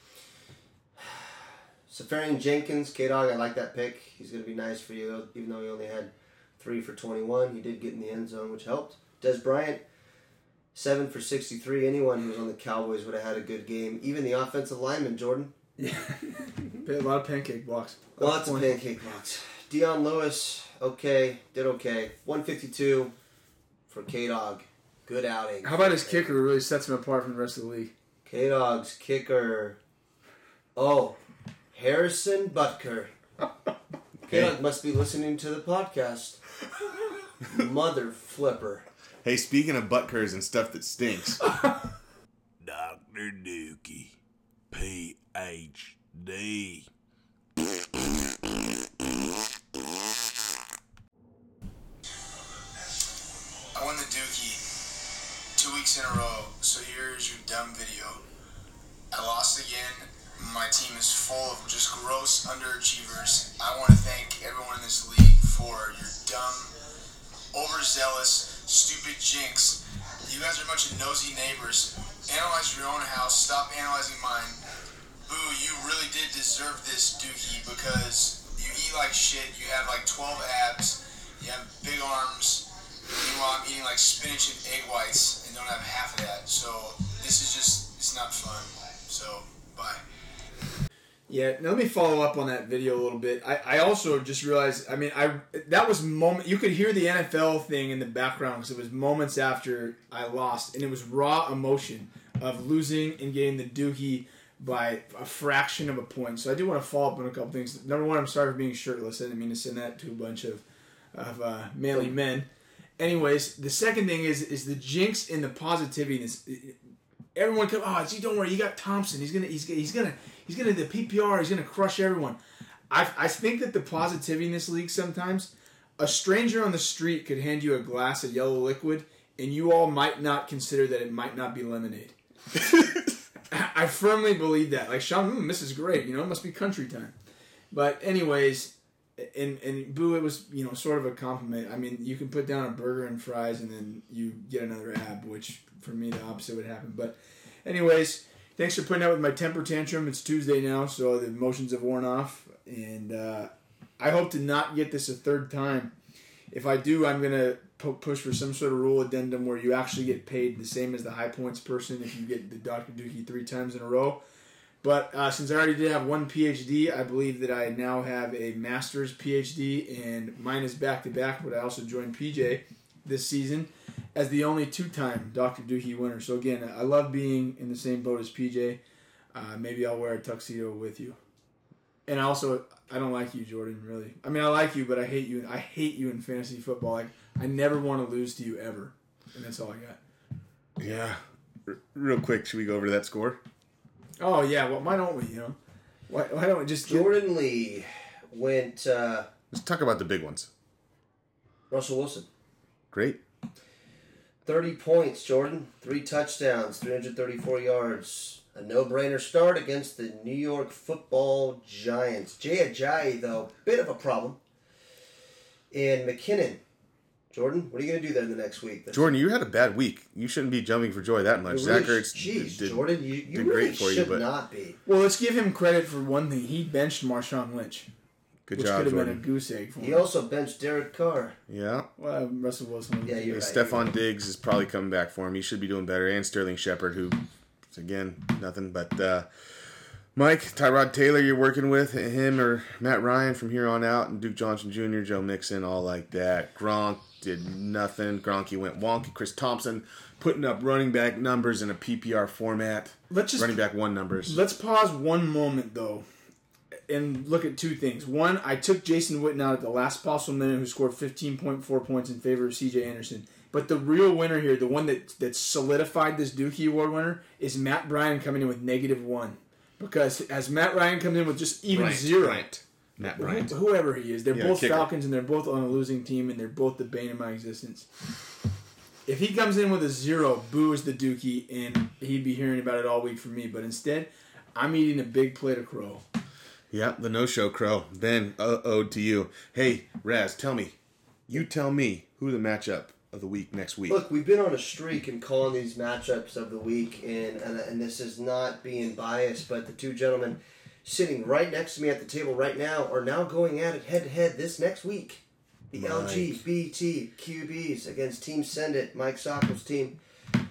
Safarian Jenkins, K-Dog, I like that pick. He's going to be nice for you, even though he only had three for twenty-one. He did get in the end zone, which helped. Des Bryant, seven for sixty-three. Anyone who was on the Cowboys would have had a good game. Even the offensive lineman, Jordan. Yeah. A lot of pancake blocks. Lots of Point. pancake blocks. Deion Lewis, okay, did okay. one fifty-two for K-Dog. Good outing. How about his kicker who really sets him apart from the rest of the league? K-Dog's kicker. Oh, Harrison Butker. K-Dog must be listening to the podcast. Mother flipper. Hey, speaking of butt curves and stuff that stinks. Doctor Dookie, P H D. I won the Dookie two weeks in a row, so here's your dumb video. I lost again. My team is full of just gross underachievers. I want to thank everyone in this league for your dumb, overzealous, stupid jinx. You guys are a bunch of nosy neighbors. Analyze your own house. Stop analyzing mine. Boo, you really did deserve this, Dookie, because you eat like shit. You have like twelve abs. You have big arms. Meanwhile, I'm eating like spinach and egg whites and don't have half of that. So this is just, it's not fun. So, bye. Yeah, now let me follow up on that video a little bit. I, I also just realized, I mean, I that was moment. You could hear the N F L thing in the background because it was moments after I lost, and it was raw emotion of losing and getting the Dookie by a fraction of a point. So I do want to follow up on a couple things. Number one, I'm sorry for being shirtless. I didn't mean to send that to a bunch of of uh, manly men. Anyways, the second thing is is the jinx and the positivity. This, everyone come, oh, gee, don't worry, you got Thompson. He's gonna, he's, he's gonna, he's gonna the P P R. He's gonna crush everyone. I I think that the positivity in this league sometimes, a stranger on the street could hand you a glass of yellow liquid, and you all might not consider that it might not be lemonade. I firmly believe that. Like, Sean, mm, this is great. You know, it must be country time. But anyways, and and Boo, it was, you know, sort of a compliment. I mean, you can put down a burger and fries, and then you get another ab, which for me the opposite would happen. But anyways, thanks for putting up with my temper tantrum. It's Tuesday now, so the emotions have worn off, and uh, I hope to not get this a third time. If I do, I'm gonna push for some sort of rule addendum where you actually get paid the same as the high points person if you get the Doctor Dookie three times in a row. But uh, since I already did have one P H D, I believe that I now have a master's P H D, and mine is back-to-back, but I also joined P J this season as the only two-time Doctor Dookie winner. So again, I love being in the same boat as P J. Uh, maybe I'll wear a tuxedo with you. And also, I don't like you, Jordan, really. I mean, I like you, but I hate you. I hate you in fantasy football. Like, I never want to lose to you ever. And that's all I got. Yeah. R- real quick, should we go over to that score? Oh, yeah. Well, why don't we, you know? Why, why don't we just get... Jordan Lee went... Uh, Let's talk about the big ones. Russell Wilson. Great. thirty points, Jordan. Three touchdowns, three hundred thirty-four yards. A no-brainer start against the New York Football Giants. Jay Ajayi, though, bit of a problem. And McKinnon. Jordan, what are you going to do there in the next week? That's Jordan, you had a bad week. You shouldn't be jumping for joy that much. really, Zach Ertz Jeez, did, Jordan, you, you did really great for should you, but not be. Well, let's give him credit for one thing. He benched Marshawn Lynch. good which job, could have Jordan. been a goose egg for him. He also benched Derek Carr. Yeah. Well, Russell Wilson. Yeah, you're right. Stephon Diggs is probably coming back for him. He should be doing better. And Sterling Shepard, who, again, nothing but... Uh, Mike, Tyrod Taylor you're working with, him or Matt Ryan from here on out, and Duke Johnson Junior, Joe Mixon, all like that. Gronk did nothing. Gronky went wonky. Chris Thompson putting up running back numbers in a P P R format. Let's just, running back one numbers. Let's pause one moment, though, and look at two things. One, I took Jason Witten out at the last possible minute, who scored fifteen point four points in favor of C J Anderson. But the real winner here, the one that, that solidified this Dookie Award winner, is Matt Bryan coming in with negative one. Because as Matt Ryan comes in with just even Bryant, zero, Bryant. Matt Bryant, whoever he is, they're Yeah, both kicker. Falcons and they're both on a losing team and they're both the bane of my existence. If he comes in with a zero, Boo is the Dookie, and he'd be hearing about it all week from me. But instead, I'm eating a big plate of crow. Yeah, the no-show crow. Ben, uh ode to you. Hey, Raz, tell me. You tell me who the matchup of the week next week. Look, we've been on a streak in calling these matchups of the week, and, and and this is not being biased, but the two gentlemen sitting right next to me at the table right now are now going at it head-to-head this next week. The Mike. L G B T Q Bs against Team Send It, Mike Sockel's team.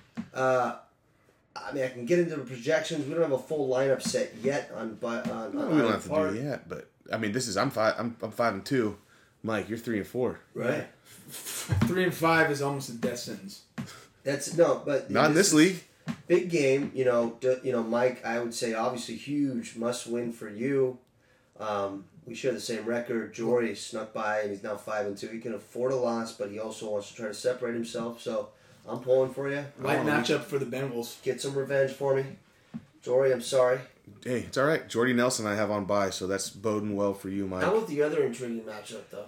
Uh, I mean, I can get into the projections. We don't have a full lineup set yet on, but on, No, on we don't on have to part, do it yet, but I mean, this is I'm five. I'm, I'm five and two. Mike, you're three and four. right? Three and five is almost a death sentence. That's no, but Not in this is- league. Big game, you know. D- you know, Mike. I would say obviously huge must win for you. Um, we share the same record. Jory snuck by and he's now five and two. He can afford a loss, but he also wants to try to separate himself. So I'm pulling for you. Light Oh, matchup for the Bengals. Get some revenge for me, Jory. I'm sorry. Hey, it's all right. Jordy Nelson I have on bye, so that's boding well for you, Mike. How about the other intriguing matchup though?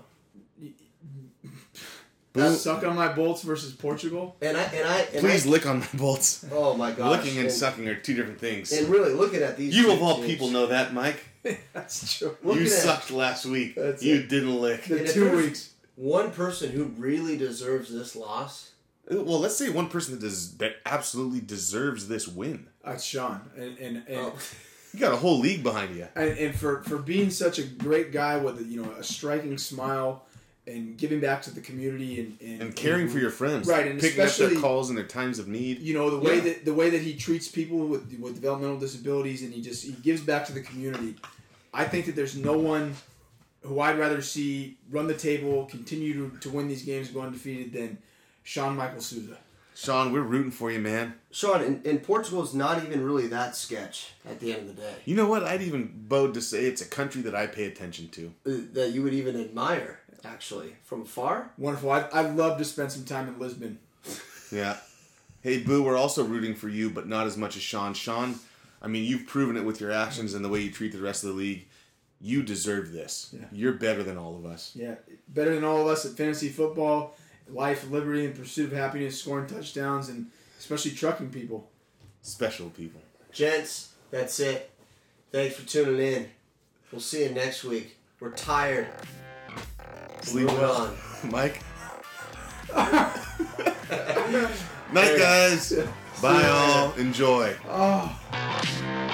Boo. Suck on my bolts versus Portugal. And I and I and Please I, lick on my bolts. Oh my gosh! Licking and, sucking are two different things. And really looking at these. You two of all teams, people know that, Mike. That's true. Looking you at sucked last week. That's you it. didn't lick. The And if two there's- weeks. one person who really deserves this loss. Well, let's say one person that does that absolutely deserves this win. That's Sean. And and, and, Oh. You got a whole league behind you. and and for, for being such a great guy with a, you know a striking smile and giving back to the community and and, And caring for your friends, Right, and picking up especially- their calls in their times of need. you know the way Yeah. that the way that he treats people with with developmental disabilities, and he just he gives back to the community. I think that there's no one who I'd rather see run the table, continue to, to win these games, go undefeated than Sean Michael Souza. Sean, we're rooting for you, man. Sean, and, and Portugal is not even really that sketch at the end of the day. You know what? I'd even bode to say it's a country that I pay attention to. Uh, that you would even admire, actually, from afar. Wonderful. I'd, I'd love to spend some time in Lisbon. Yeah. Hey, Boo, we're also rooting for you, but not as much as Sean. Sean, I mean, you've proven it with your actions and the way you treat the rest of the league. You deserve this. Yeah. You're better than all of us. Yeah, better than all of us at fantasy football, life, liberty, and pursuit of happiness, scoring touchdowns, and especially trucking people. Special people. Gents, that's it. Thanks for tuning in. We'll see you next week. We're tired. Sleep Moving well. on. Mike? Night, guys. Bye, all. Enjoy. Oh.